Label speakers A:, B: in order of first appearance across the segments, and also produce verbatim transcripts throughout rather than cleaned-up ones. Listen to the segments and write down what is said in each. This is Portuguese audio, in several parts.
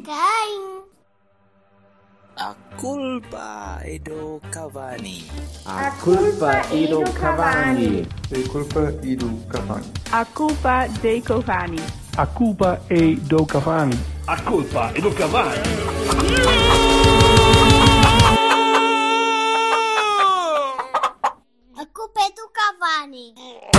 A: Quem?
B: A culpa é do Cavani.
C: A culpa é do Cavani.
D: A culpa é do Cavani.
E: A culpa dei Cavani.
F: A culpa é do Cavani.
G: A culpa é do Cavani.
A: A culpa é do Cavani.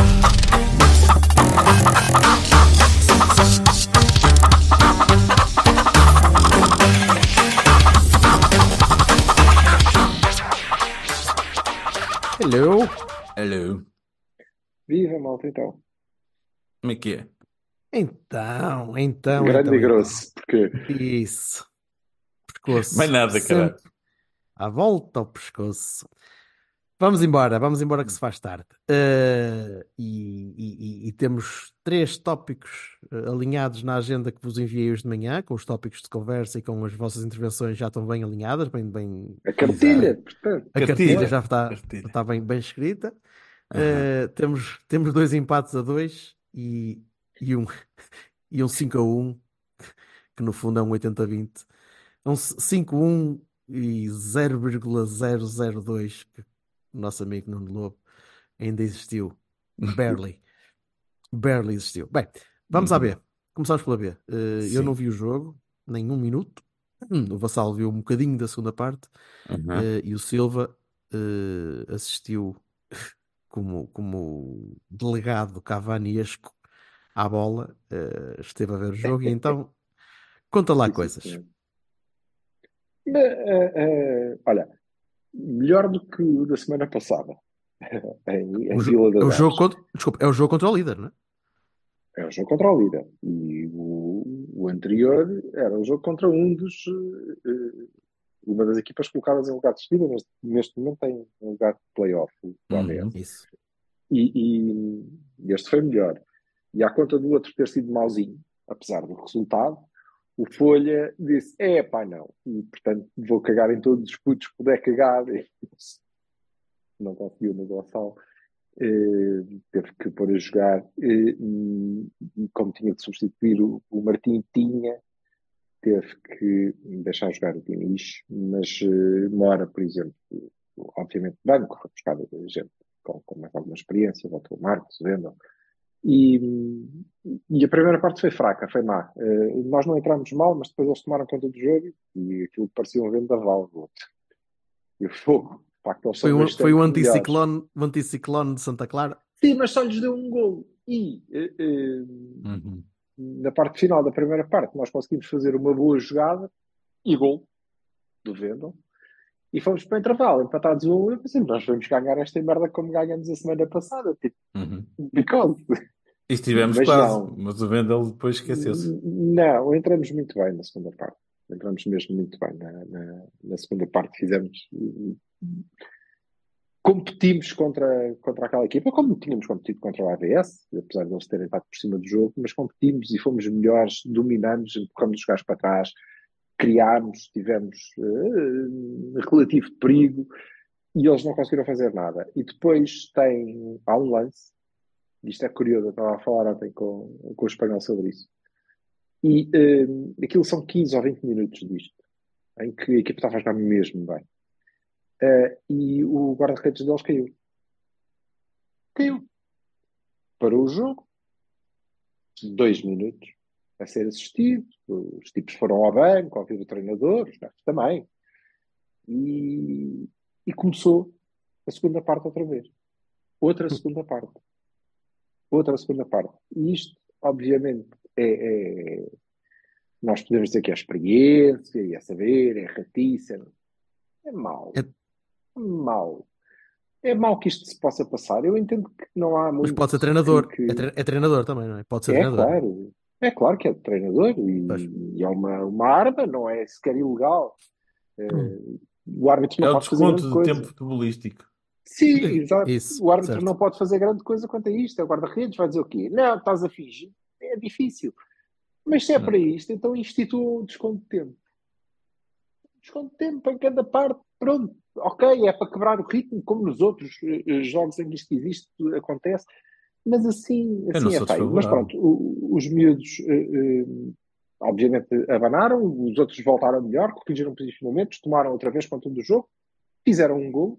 C: Hello.
B: Hello.
D: Viva, malta, então.
B: Como é que é?
C: Então, então.
D: Grande
C: então,
D: e grosso, porque
C: então. Isso. Pescoço.
B: Mais nada, caralho.
C: À volta ao pescoço. Vamos embora, vamos embora que se faz tarde. Uh, e, e- e temos três tópicos uh, alinhados na agenda que vos enviei hoje de manhã, com os tópicos de conversa e com as vossas intervenções já estão bem alinhadas, bem, bem...
D: a cartilha, portanto.
C: A cartilha,
B: Cartilha.
C: já está,
B: Cartilha.
C: está bem, bem escrita.
B: Aham.
C: Uh, temos, temos dois empates a dois e, e um, e um cinco a um, que no fundo é um oitenta a vinte. Um cinco a um e zero vírgula zero zero dois, que o nosso amigo Nuno Lobo ainda existiu. Barely. Barely existiu. Bem, vamos à
B: Uhum.
C: B. Começamos pela B. Uh, eu
B: Sim.
C: não vi o jogo, nem um minuto. Hum, O Vassal viu um bocadinho da segunda parte.
B: Aham.
C: Uh, e o Silva uh, assistiu como, como delegado cavaniesco à bola, uh, esteve a ver o jogo e então conta lá
D: Sim, sim,
C: coisas.
D: sim. Mas, eh, eh, olha, melhor do que o da semana passada. em, em
C: O, jo-
D: Vila
C: é o
D: das
C: jogo
D: Aves.
C: contra, desculpa, é o jogo contra o líder, não é?
D: É o jogo contra o líder. E o, o anterior era o jogo contra um dos, eh, eh, uma das equipas colocadas em lugar de subida, mas neste momento tem um lugar de playoff, o A B S.
B: Uhum.
C: Isso.
D: E, e este foi melhor. E à conta do outro ter sido mauzinho, apesar do resultado, o Folha disse: é pá, não. E portanto vou cagar em todos os putos que puder cagar. E não conseguiu no Gonçalo. Eh, teve que pôr a jogar. eh, e, e como tinha que substituir o, o Martim, tinha, teve que deixar jogar o Diniz, mas eh, Mora, por exemplo, obviamente, banco, foi buscar gente com, com mais alguma experiência, voltou o Marcos, Vendel. E, e a primeira parte foi fraca, foi má. Eh, nós não entramos mal, mas depois eles tomaram conta do jogo e aquilo parecia um vendaval. E o fogo, de facto, eles
C: Foi
D: são
C: um, foi um
D: bastante melhores.
C: anticiclone, um anticiclone de Santa Clara.
D: Sim, mas só lhes deu um golo. E eh, eh,
B: Uhum.
D: na parte final da primeira parte, nós conseguimos fazer uma boa jogada e golo do Vendel. E fomos para o intervalo, empatados um a um. Eu pensei, nós vamos ganhar esta merda como ganhamos a semana passada. Tipo,
B: Uhum.
D: because.
B: E estivemos
D: Mas
B: quase,
D: não.
B: mas o Vendel depois esqueceu-se.
D: Não, entramos muito bem na segunda parte. Entramos mesmo muito bem na, na, na segunda parte. Fizemos. Competimos contra, contra aquela equipa, como tínhamos competido contra o A V S, apesar de eles terem estado por cima do jogo, mas competimos e fomos melhores, dominamos, empurramos os gajos para trás, criámos, tivemos uh, relativo perigo e eles não conseguiram fazer nada. E depois tem, há um lance, isto é curioso, eu estava a falar ontem com, com o espanhol sobre isso, e uh, aquilo são quinze ou vinte minutos disto, em que a equipa estava a jogar mesmo bem. Uh, e o guarda-redes deles caiu. Caiu. Parou o jogo. Dois minutos a ser assistido. Os tipos foram ao banco, ouvir o treinador, os gajos também. E, e começou a segunda parte outra vez. Outra segunda parte. Outra segunda parte. E isto, obviamente, é, é... nós podemos dizer que é experiência, e é saber, é ratice. É mau.
C: É-
D: Mau. É mau que isto se possa passar. Eu entendo que não há
C: Mas
D: muito
C: pode ser treinador.
D: que-
C: É, tre- é treinador também, não é? Pode ser
D: É
C: treinador.
D: claro. É claro que é treinador
C: Pois.
D: e, e é uma, uma arma, não é sequer ilegal. Eh, o árbitro
B: É
D: não
B: o
D: pode fazer
B: desconto
D: grande
B: de
D: coisa.
B: tempo futebolístico.
D: Sim, exato.
C: Isso,
D: O árbitro
C: certo.
D: não pode fazer grande coisa quanto a isto. É o guarda-redes, vai dizer o quê? Não, estás a fingir. É difícil. Mas se é
B: Não.
D: para isto, então institua o desconto de tempo. Desconto de tempo em cada parte. Pronto. Ok, é para quebrar o ritmo, como nos outros eh, jogos em que isto existe, acontece. Mas assim,
B: Eu não
D: assim é
B: sou
D: feio. Mas
B: desfavorável.
D: pronto, o- os miúdos eh, eh, obviamente abanaram, os outros voltaram melhor, corrigiram posicionamentos, tomaram outra vez controle do jogo, fizeram um gol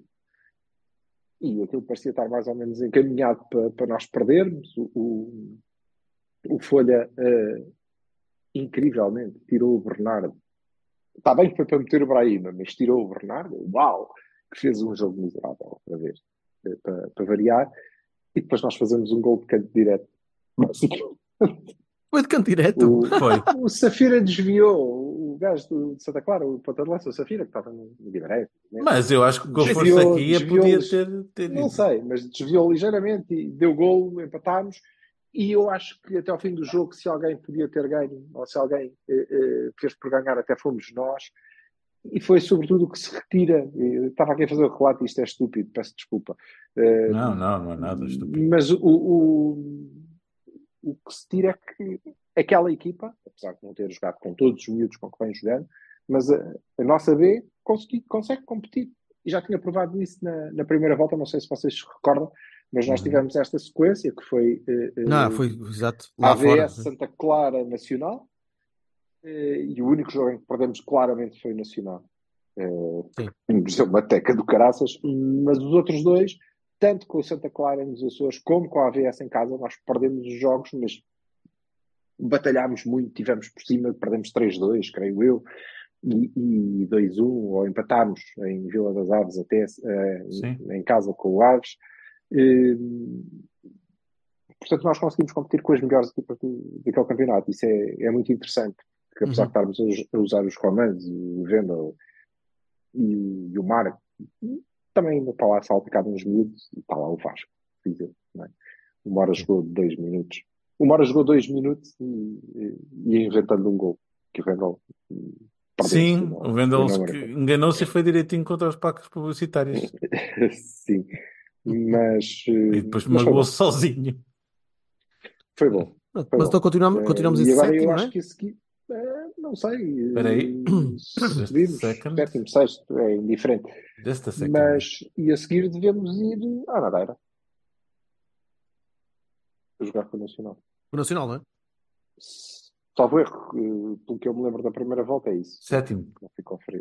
D: e aquilo parecia estar mais ou menos encaminhado para, para nós perdermos. O, o, o Folha, uh, incrivelmente, tirou o Bernardo. Está bem que foi para meter o Brahima, mas tirou o Bernardo, uau, que fez um jogo miserável, outra vez, para, para variar. E depois nós fazemos um gol de canto direto.
C: Foi de canto direto.
D: O,
B: Foi.
D: o Safira desviou, o gajo do, de Santa Clara, o ponta de lança, o Safira, que estava no Guimarães. Né?
B: Mas eu acho que o gol fosse
D: Desviou-
B: aqui e
D: desviou
B: podia
D: os-
B: ter, ter
D: Não
B: ido.
D: sei, mas desviou ligeiramente e deu gol, empatámos. E eu acho que até ao fim do jogo, se alguém podia ter ganho, ou se alguém eh, eh, fez por ganhar, até fomos nós. E foi sobretudo o que se retira. Eu estava aqui a fazer o relato, isto é estúpido, peço desculpa. Eh,
B: Não, não, não é nada estúpido.
D: Mas o, o, o que se tira é que aquela equipa, apesar de não ter jogado com todos os miúdos com que vem jogando, mas a, a nossa B consegui, consegue competir. E já tinha provado isso na, na primeira volta, não sei se vocês se recordam, mas nós
B: Uhum.
D: tivemos esta sequência que foi eh, eh,
C: Não, foi exato. Lá
D: A V
C: fora.
D: S Santa Clara Nacional, eh, e o único jogo em que perdemos claramente foi o Nacional. Eh,
C: Sim.
D: Nos deu uma teca do caraças, mas os outros dois, tanto com o Santa Clara nos Açores como com a A V S em casa, nós perdemos os jogos, mas batalhámos muito, tivemos por cima, perdemos três dois, creio eu, e, e dois um, ou empatámos em Vila das Aves até eh,
B: Sim.
D: em casa com o Aves. Eh, portanto, nós conseguimos competir com as melhores equipas do, daquele campeonato. Isso é, é muito interessante, porque apesar
C: Uhum.
D: de estarmos a, us- a usar os comandos, o Vendel e, o- e o Marco, também ainda está lá salpicado nos miúdos, e está lá o Vasco, dizer, não é? O Mora
C: Sim.
D: jogou dois minutos. O Mora jogou dois minutos e, e, e inventando um gol, que o Vendel perdeu-se.
B: Sim,
D: não-
B: o Vendel
D: não
B: que
D: marcou.
B: enganou-se e foi direitinho contra os placas publicitárias.
D: Sim, mas,
B: E
D: eh,
B: depois
D: mas foi bom.
B: magoou-se sozinho.
D: Foi bom.
C: Pronto,
D: Foi
C: mas
D: bom.
C: então continuamos,
D: Eh,
C: continuamos
D: e
C: em
D: agora eu
C: sétimo, não
D: acho
C: é?
D: que esse aqui, eh, não sei,
B: Espera aí.
D: eh,
B: Just
D: subimos,
B: a second.
D: sétimo, sexto, é indiferente.
B: Just a second.
D: Mas, e a seguir devemos ir à Madeira, a jogar com o Nacional.
C: O Nacional, não é?
D: Salvo erro, eh, pelo que eu me lembro da primeira volta, é isso.
B: Sétimo.
D: Não fui conferir.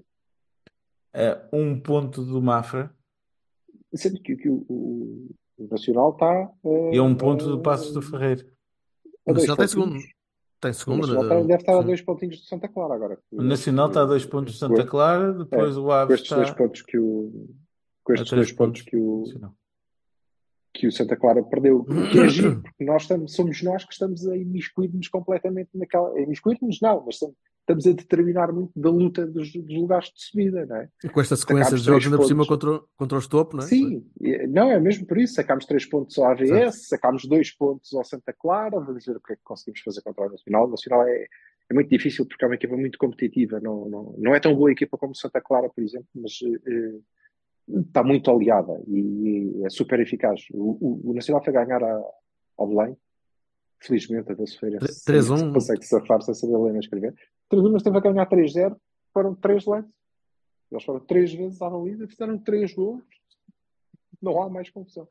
B: É um ponto do Mafra
D: Sendo que, que o, o, o Nacional está
B: e é um ponto do Passos do Ferreiro.
C: O
D: a dois
C: Nacional tem segundo.
D: pontinhos.
C: Tem
D: O
C: segundo.
D: Nacional
C: eh,
D: está- deve estar a
C: sim.
D: dois pontinhos de Santa Clara agora.
B: O Nacional está a dois pontos de Santa
D: Com-
B: Clara, depois
D: é,
B: o
D: com
B: Aves
D: estes dois
B: está
D: pontos que o com
B: a
D: estes
B: três
D: dois pontos
B: pontos.
D: que o,
B: Nacional.
D: que o Santa Clara perdeu, o que é giro, porque nós estamos, somos nós que estamos a imiscuir-nos completamente naquela. A imiscuir-nos não, mas estamos, estamos a determinar muito da luta dos, dos lugares de subida, não é?
C: Com esta sequência
D: Sacámos
C: de jogos
D: três
C: ainda por cima
D: pontos.
C: contra, o- contra os topo, não é?
D: Sim, e- não, é mesmo por isso. Sacámos três pontos ao A V S,
C: Exato.
D: sacámos dois pontos ao Santa Clara. Vamos ver o que é que conseguimos fazer contra o Nacional. O Nacional é, é muito difícil porque é uma equipa muito competitiva. Não, não, não é tão boa equipa como o Santa Clara, por exemplo, mas eh, está muito aliada e é super eficaz. O, o, o Nacional foi ganhar a, ao Belém, felizmente, a Doce Feira
C: Tre- três a um.
D: consegue safar sem saber ler nem escrever. três a um, mas teve a ganhar três zero, foram três lances. Eles foram três vezes à baliza, fizeram três gols. Não há mais confusão.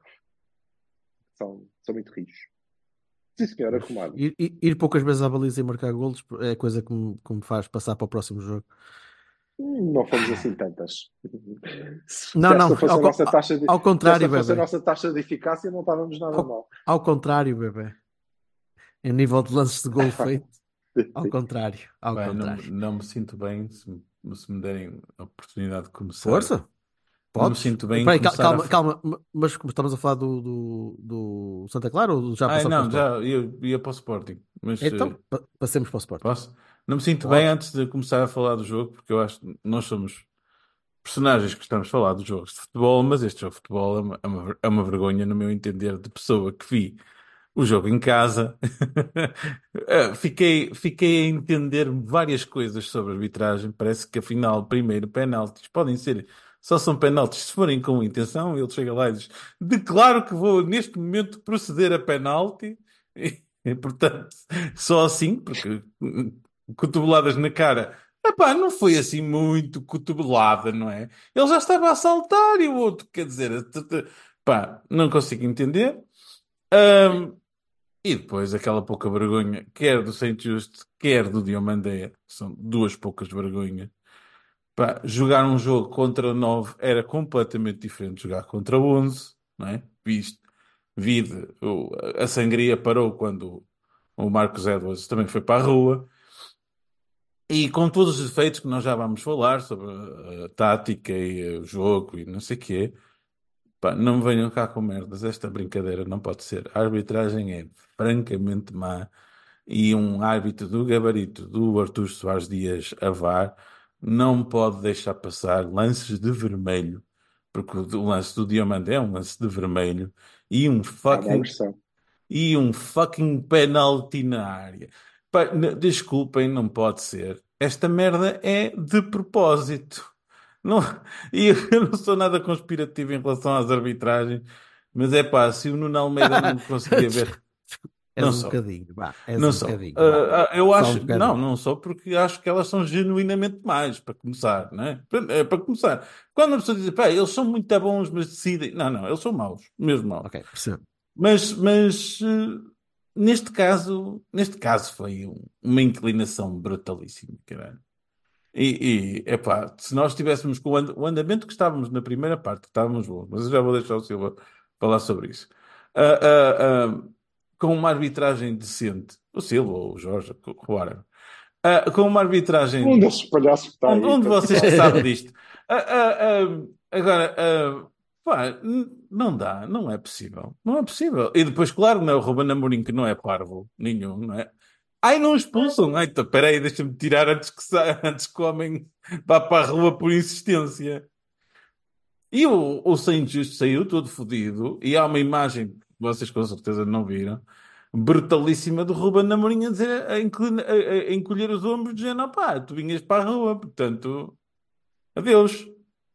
D: São, são muito ricos. Sim, senhor, arrumado.
C: Ir, ir- ir poucas vezes à baliza e marcar golos é a coisa que me, que me faz passar para o próximo jogo.
D: Não fomos assim tantas. Se
C: Não, não,
D: essa fosse
C: ao
D: a
C: co-
D: nossa taxa de,
C: Ao
D: se
C: contrário,
D: essa fosse a
C: bebê.
D: nossa taxa de eficácia, não estávamos nada
C: Ao,
D: mal.
C: ao contrário, bebê. Em nível de lances de gol feito, ao contrário, ao
B: Bem, não,
C: contrário.
B: não me sinto bem se, me- se me derem a oportunidade de começar.
C: Força,
B: Não me
C: podes.
B: sinto bem em
C: Peraí, cal-
B: começar
C: calma,
B: a...
C: calma, ma- mas como estamos a falar do, do, do Santa Clara ou já
B: Ai,
C: passamos para o
B: não,
C: Sport?
B: já ia, ia para o Sporting, mas eh,
C: Então, pa- passemos para o Sport.
B: posso? Não me sinto bem
C: Podes.
B: antes de começar a falar do jogo, porque eu acho que nós somos personagens que estamos a falar dos jogos de futebol, mas este jogo de futebol é uma, é uma, é uma vergonha, no meu entender, de pessoa que vi o jogo em casa. Eh, fiquei, fiquei a entender várias coisas sobre a arbitragem. Parece que afinal, primeiro, penaltis podem ser, só são penaltis se forem com intenção. Ele chega lá e diz: declaro que vou neste momento proceder a penalti. E, portanto, só assim, porque hum, cotoveladas na cara. Epá, não foi assim muito cotovelada, não é? Ele já estava a saltar e o outro, quer dizer, t- t- pá, não consigo entender. Ahm, E depois aquela pouca vergonha, quer do Saint Just, quer do Diomandé, são duas poucas vergonhas. Pá, jogar um jogo contra nove era completamente diferente de jogar contra onze, não é? Viste, vide, o- a sangria parou quando o Marcos Edwards também foi para a rua. E com todos os efeitos que nós já vamos falar sobre a, a tática e eh, o jogo e não sei o quê, pá, não me venham cá com merdas. Esta brincadeira não pode ser. A arbitragem é francamente má e um árbitro do gabarito do Artur Soares Dias a V A R não pode deixar passar lances de vermelho, porque o o lance do Diomande é um lance de vermelho e um
D: É uma
B: fucking
D: agressão.
B: e um fucking penalti na área. Pá, n- desculpem, não pode ser. Esta merda é de propósito. Não, e eu eu não sou nada conspirativo em relação às arbitragens, mas é pá, se o Nuno Almeida não conseguia ver,
C: És
B: não
C: um
B: sou.
C: bocadinho, vá, és
B: Não
C: um
B: sou.
C: bocadinho, vá.
B: Ah, ah, eu
C: Só um
B: acho, não,
C: bocadinho.
B: não sou porque acho que elas são genuinamente mais, para começar, não é? Para, é, para começar. Quando a pessoa diz, pá, eles são muito bons, mas decidem. Não, não, eles são maus, mesmo maus.
C: Ok, percebo.
B: Mas, mas eh, neste caso, neste caso foi um- uma inclinação brutalíssima, caralho. E, e epá, se nós estivéssemos com o, and- o andamento que estávamos na primeira parte, que estávamos bons, mas eu já vou deixar o Silva falar sobre isso. Ah, ah, ah, com uma arbitragem decente, o Silva ou o Jorge, o whatever. Ah, com uma
D: Um
B: arbitragem
D: desses palhaços que está
B: um,
D: aí,
B: um de
D: tanto
B: vocês que
D: faz.
B: sabe disto. Ah, ah, ah, agora, ah, pá, n- não dá, não é possível. Não é possível. E depois, claro, não é o Ruben Amorim que não é parvo nenhum, não é? Ai, não expulsam. Ai, então, peraí, deixa-me tirar antes que, sa... antes que o homem vá para a rua por insistência. E o, o Saint Just saiu todo fodido. E há uma imagem que vocês com certeza não viram, brutalíssima do Ruben Amorim a dizer, a, inclina- a- a- a encolher os ombros, dizendo: opá, tu vinhas para a rua, portanto, adeus.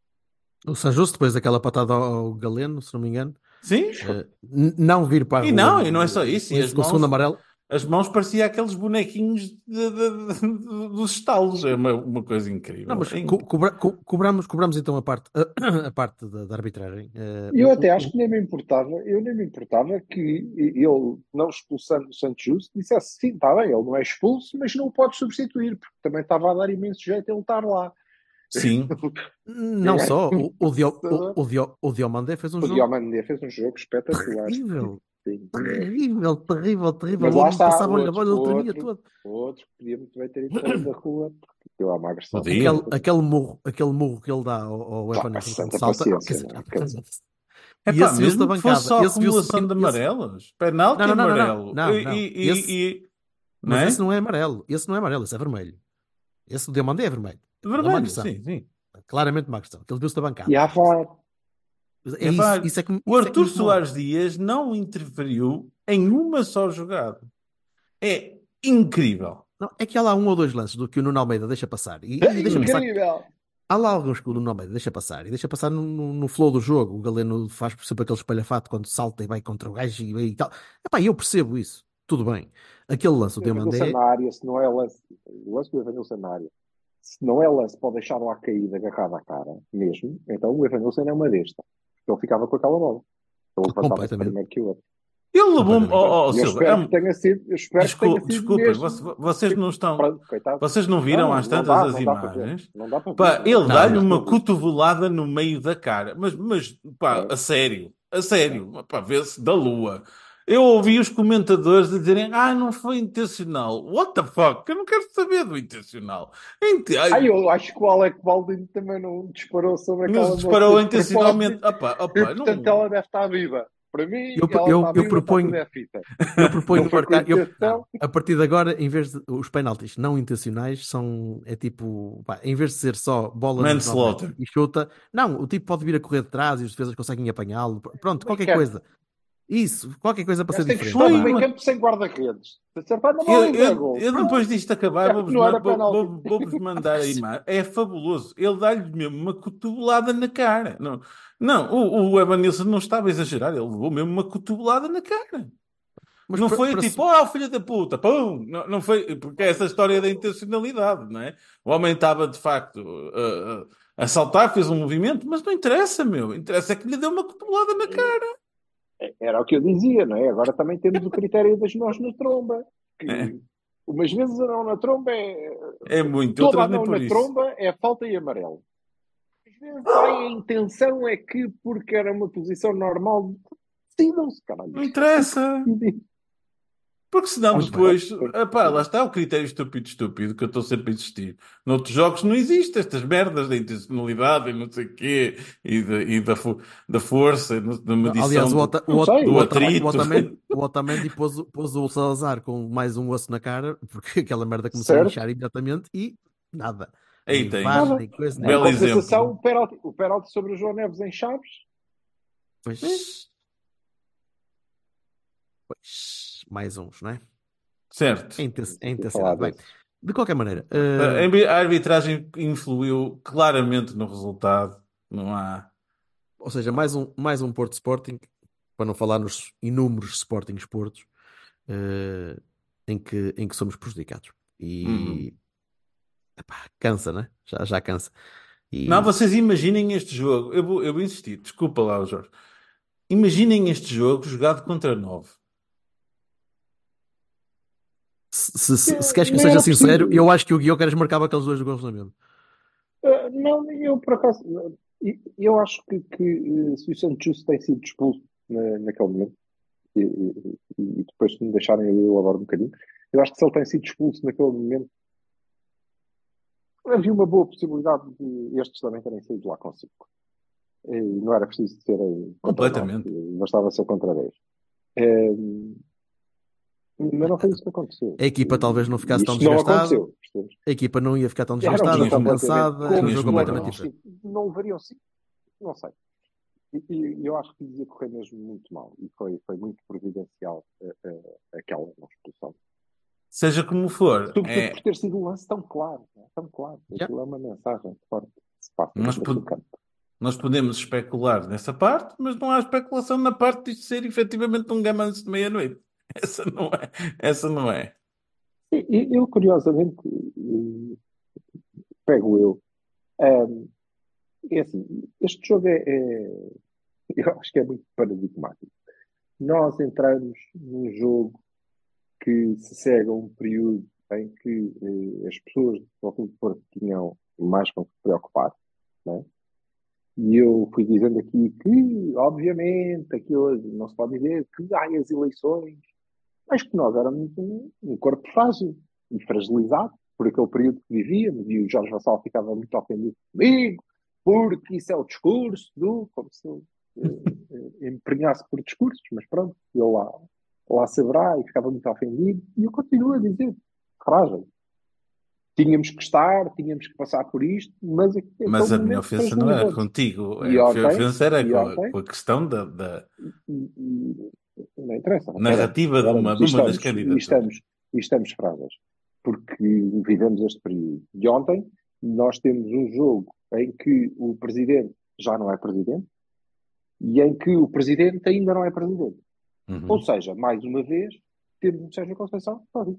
C: O Sanjus, depois daquela patada ao ao Galeno, se não me engano,
B: Sim?
C: eh, n- não vir para a
B: E
C: rua
B: não, e não é só
C: no,
B: isso. E as
C: no segundo
B: mãos,
C: amarelo.
B: as mãos pareciam aqueles bonequinhos de- de- de- dos estalos. É uma, uma coisa
C: Não,
B: incrível.
C: mas
B: É
C: co-
B: inc-
C: cobra- co- cobramos, cobramos então a parte, a, parte da, da arbitragem. Eh,
D: E
C: o-
D: eu até
C: o-
D: acho que nem me importava, eu nem me importava que ele, não expulsando o Santos Justo, dissesse sim, está bem, ele não é expulso, mas não o pode substituir, porque também estava a dar imenso jeito ele estar lá.
B: Sim.
C: não
D: Eu
C: só,
D: acho
C: o, o, Dio,
D: que
C: o, o, Dio, o Diomandé fez um
D: o
C: jogo
D: Diomande fez um jogo espetacular.
C: terrível,
D: Sim.
C: terrível, terrível, terrível.
D: Mas
C: O
D: lá
C: homem
D: está,
C: passava-lhe a
D: outro,
C: bola, ele tremia
D: outro,
C: todo.
D: outro que podia muito bem ter ido para da rua, porque aquilo é uma agressão.
B: Podia.
C: Aquele, aquele, morro, aquele morro que ele dá ao, ao
D: Pá,
C: Evan Nilsson quando
D: santa
C: salta. Quer
D: paciência,
C: dizer,
D: não é? Quer dizer,
B: É
C: e
B: pá,
C: esse viu-se da
B: mesmo que fosse
C: bancada.
B: só
C: Esse viu-se
B: acumulação de
C: esse-
B: amarelos. Penalti
C: Não, não, não, não, não.
B: amarelo.
C: Não,
B: E,
C: não.
B: e,
C: Esse-
B: e- e- não
C: Mas
B: é?
C: esse não é amarelo. Esse não é amarelo, esse é vermelho. Esse do Diamandé é vermelho. É uma
B: Vermelho,
C: agressão.
B: sim, sim.
C: Claramente uma agressão. Que ele viu-se da bancada.
D: e há V A R.
C: É
B: É
C: isso,
B: pá,
C: isso é que, me-
B: o
C: isso é que
B: Artur
C: me incomoda.
B: Soares Dias não interferiu em uma só jogada. É incrível.
C: Não, é que há lá um ou dois lances do que o Nuno Almeida deixa passar. E,
D: É
C: e deixa passar.
D: incrível!
C: Há lá alguns que o Nuno Almeida deixa passar. E deixa passar no, no, no flow do jogo. O Galeno faz sempre aquele espalhafato quando salta e vai contra o gajo e, e tal. Epá, eu percebo isso. Tudo bem. Aquele lance do
D: O Evanilson
C: Diomandé.
D: na área, se não é lance, o lance do Evanilson na área, se não é lance, pode deixar lá cair agarrado à cara, mesmo, então o Evanilson é uma desta. Ele ficava com aquela bola. Ele levantava-se
C: Completamente.
D: primeiro que o outro.
B: Ele levou-me.
C: Completamente.
B: Oh, oh,
D: E eu
B: Silva,
D: espero
B: é um-
D: que tenha sido, eu espero que
B: Desculpa,
D: tenha sido
B: desculpem,
D: mesmo.
B: voce- vocês não estão.
D: Pronto, coitado.
B: Vocês não viram
D: Não,
B: às
D: não
B: tantas
D: dá,
B: as
D: não dá para ver.
B: imagens?
D: Não dá para ver.
B: Pá,
D: não
B: ele
D: dá para
B: dá-lhe
D: ver.
B: uma cotovelada no meio da cara. Mas, mas pá,
D: É.
B: a sério, a sério, pá, vê-se da lua. Eu ouvi os comentadores a dizerem: ah, não foi intencional. What the fuck? Eu não quero saber do intencional. Inte- ai,
D: Ah, eu acho que o Alec Baldwin também não disparou sobre
B: não
D: aquela
B: se disparou
D: moça de
B: intencionalmente.
D: propósito.
B: Ah, pá, ah,
D: E,
B: pá,
D: portanto,
B: não.
D: ela deve estar viva. Para mim,
C: Eu-
D: ela
C: eu-
D: está
C: eu
D: viva,
C: proponho-
D: está tudo é fita.
C: Eu proponho
D: Não foi
C: marcar.
D: com
C: Eu,
D: intenção.
C: não, a partir de agora, em vez de os penaltis não intencionais, são. É tipo. Pá, em vez de ser só bola nos nove
B: Manslaughter.
C: metros e chuta. Não, o tipo pode vir a correr de trás e os defesas conseguem apanhá-lo. Pronto, qualquer
D: quer-
C: coisa. Isso, qualquer coisa para ser
D: Mas tem que
C: diferente.
D: chutar
B: Foi
D: no meio
B: uma-
D: campo sem guarda-redes. Se acertar na
B: Eu,
D: bola, é
B: eu-
D: gol.
B: eu depois disto acabar,
D: É,
B: vou-vos
D: não era
B: ma- vou-
D: penalti.
B: vou- vou-vos mandar a imagem. É fabuloso. Ele dá-lhe mesmo uma cotovelada na cara. Não, não o, o Evanilson não estava a exagerar. Ele levou mesmo uma cotovelada na cara.
C: Mas
B: não
C: para-
B: foi
C: para
B: tipo, oh, filho da puta, pum! Não, não foi, porque é essa história da intencionalidade, não é? O homem estava, de facto, a, a, a saltar, fez um movimento, mas não interessa, meu. Interessa é que lhe deu uma cotovelada na cara.
D: Era o que eu dizia, não é? Agora também temos o critério das mãos na tromba,
B: É,
D: que umas vezes a mão na tromba é.
B: é muito,
D: Toda
B: outras
D: a
B: nem
D: mão
B: por
D: na
B: isso.
D: tromba é falta e amarelo. Às vezes ai, a intenção é que, porque era uma posição normal, decidam-se, caralho.
B: Não interessa. Porque senão
D: Acho que
B: depois, epá, lá está o critério estúpido, estúpido, que eu estou sempre a insistir. Noutros jogos não existe estas merdas da intencionalidade e não sei o quê, e, da, e da, fo- da força, no- da
C: Não,
B: medição
C: aliás, o,
B: do,
C: Ota- o,
D: não
C: Ot-
D: sei,
C: o,
B: do
D: não
C: Otamendi,
D: sei.
C: o,
B: atrito.
C: Otamendi, o Otamendi pôs, o- pôs o Salazar com mais um osso na cara, porque aquela merda começou a
D: Certo?
C: inchar imediatamente e nada.
B: Aí
C: Nem V A R,
B: tens.
D: Nada.
C: nem coisa, nem
D: Em
B: Belo
C: nada.
D: compensação,
B: exemplo.
D: o penalti, o penalti sobre o João Neves em Chaves,
C: Pois, pois, mais uns, não é? É
B: Certo.
C: inten-
D: não
C: é
D: sei o que ia falar
C: intensidade. Bem,
D: desses.
C: de qualquer maneira,
B: A
C: eh,
B: arbi- a arbitragem influiu claramente no resultado. Não há.
C: ou seja, mais um, mais um Porto Sporting, para não falar nos inúmeros Sportings Portos, eh, em que, em que somos prejudicados.
B: Uhum.
C: E epá, cansa, né? Já, já cansa.
B: Não,
C: E
B: vocês imaginem este jogo. Eu vou, eu vou insistir, desculpa lá, Jorge. Imaginem este jogo jogado contra nove.
C: se, se, se
D: Eh,
C: queres que eu
D: Nem
C: seja
D: era
C: sincero, eu
D: preciso.
C: acho que o Guiocares marcava aqueles dois gols na mesma.
D: Eh, Não, eu por acaso, eh, eu acho que, que eh, se o Santos tem sido expulso na, naquele momento, e, e- e depois se me deixarem eu agora um bocadinho, eu acho que se ele tem sido expulso naquele momento, havia uma boa possibilidade de estes também terem saído lá consigo. E não era preciso ser eh, contra nove,
B: Completamente.
D: bastava ser contra dez. Eh, Mas não foi isso que aconteceu.
C: A equipa talvez não
D: E
C: ficasse tão
D: isto não
C: desgastada,
D: aconteceu, percebes?
C: a equipa não ia ficar tão
D: Era um
C: desgastada,
D: jogo
B: Tinhas,
C: tão
D: completamente,
C: cansada, era um
B: tinhas
C: jogo
B: moral.
C: completamente
D: completamente
C: diferente.
D: distinto. Não levariam sim, não sei. E, e eu acho que lhes ia correr mesmo muito mal. E foi, foi muito providencial eh, eh, aquela não expulsão.
B: Seja como for,
D: Sobretudo por
B: é,
D: ter sido um lance tão claro. Não é? Tão claro.
C: Yeah.
D: Aquilo é uma mensagem forte que se passa
B: nós,
D: dentro do
B: po-
D: campo.
B: nós podemos especular nessa parte, mas não há especulação na parte de isto ser efetivamente um gama antes de meia-noite. Essa não é. Essa não é.
D: E, e eu, curiosamente, eh, pego eu. eh, É assim, este jogo é, é- eu acho que é muito paradigmático. Nós entramos num jogo que se segue a um período em que eh, as pessoas do Futebol Clube do Porto tinham mais com que se preocupar, não é? E eu fui dizendo aqui que, obviamente, aquilo não se pode dizer que há as eleições, mas que nós éramos um, um corpo frágil e fragilizado por aquele período que vivíamos, e o Jorge Vassal ficava muito ofendido comigo, porque isso é o discurso do, como se eu eh, eh, empenhasse por discursos, mas pronto, ele lá, lá saberá e ficava muito ofendido, e eu continuo a dizer, frágil. Tínhamos que estar, tínhamos que passar por isto, mas aquele
B: Mas a minha
D: momento
B: ofensa não era
D: fragilizou-nos.
B: contigo.
D: E
B: A
D: ontem,
B: ofensa era
D: e
B: com a,
D: ontem,
B: com a questão da, da
D: e, e, não interessa, paramos,
B: narrativa de uma,
D: paramos,
B: de
D: e
B: uma das
D: estamos, e
B: candidaturas.
D: estamos, e estamos frágeis, porque vivemos este período. E ontem nós temos um jogo em que o presidente já não é presidente e em que o presidente ainda não é presidente. Ou
B: Uhum.
D: seja, mais uma vez, temos o Sérgio Conceição pode,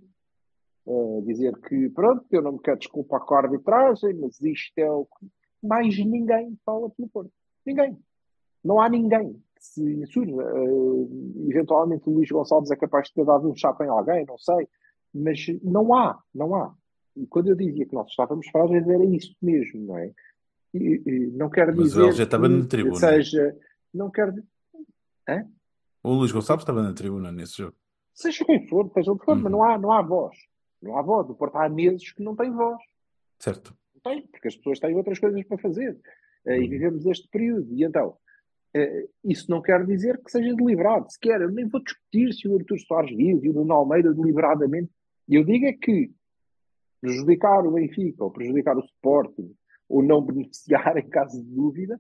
D: uh, dizer que, pronto, eu não me quero desculpar com a arbitragem, mas isto é o que mais ninguém fala pelo Porto. Ninguém. Não há ninguém que se insurja. Uh, eventualmente o Luís Gonçalves é capaz de ter dado um chapa em alguém, não sei. Mas não há, não há. E quando eu dizia que nós estávamos frágeis, era isso mesmo, não é? E, e não quero
B: Mas ele já
D: dizer
B: estava na
D: que
B: tribuna.
D: seja. Não quero. Hã?
B: O Luís Gonçalves estava na tribuna nesse jogo.
D: Seja quem for, seja o que for, mas
B: Uhum.
D: não há, não há voz. Não há voz. O Porto há meses que não tem voz.
B: Certo.
D: Não tem, porque as pessoas têm outras coisas para fazer. Uh,
B: Uhum.
D: E vivemos este período. E então. Uh, isso não quer dizer que seja deliberado, sequer. Eu nem vou discutir se o Artur Soares Dias e o Nuno Almeida deliberadamente. Eu digo é que prejudicar o Benfica ou prejudicar o Sporting ou não beneficiar em caso de dúvida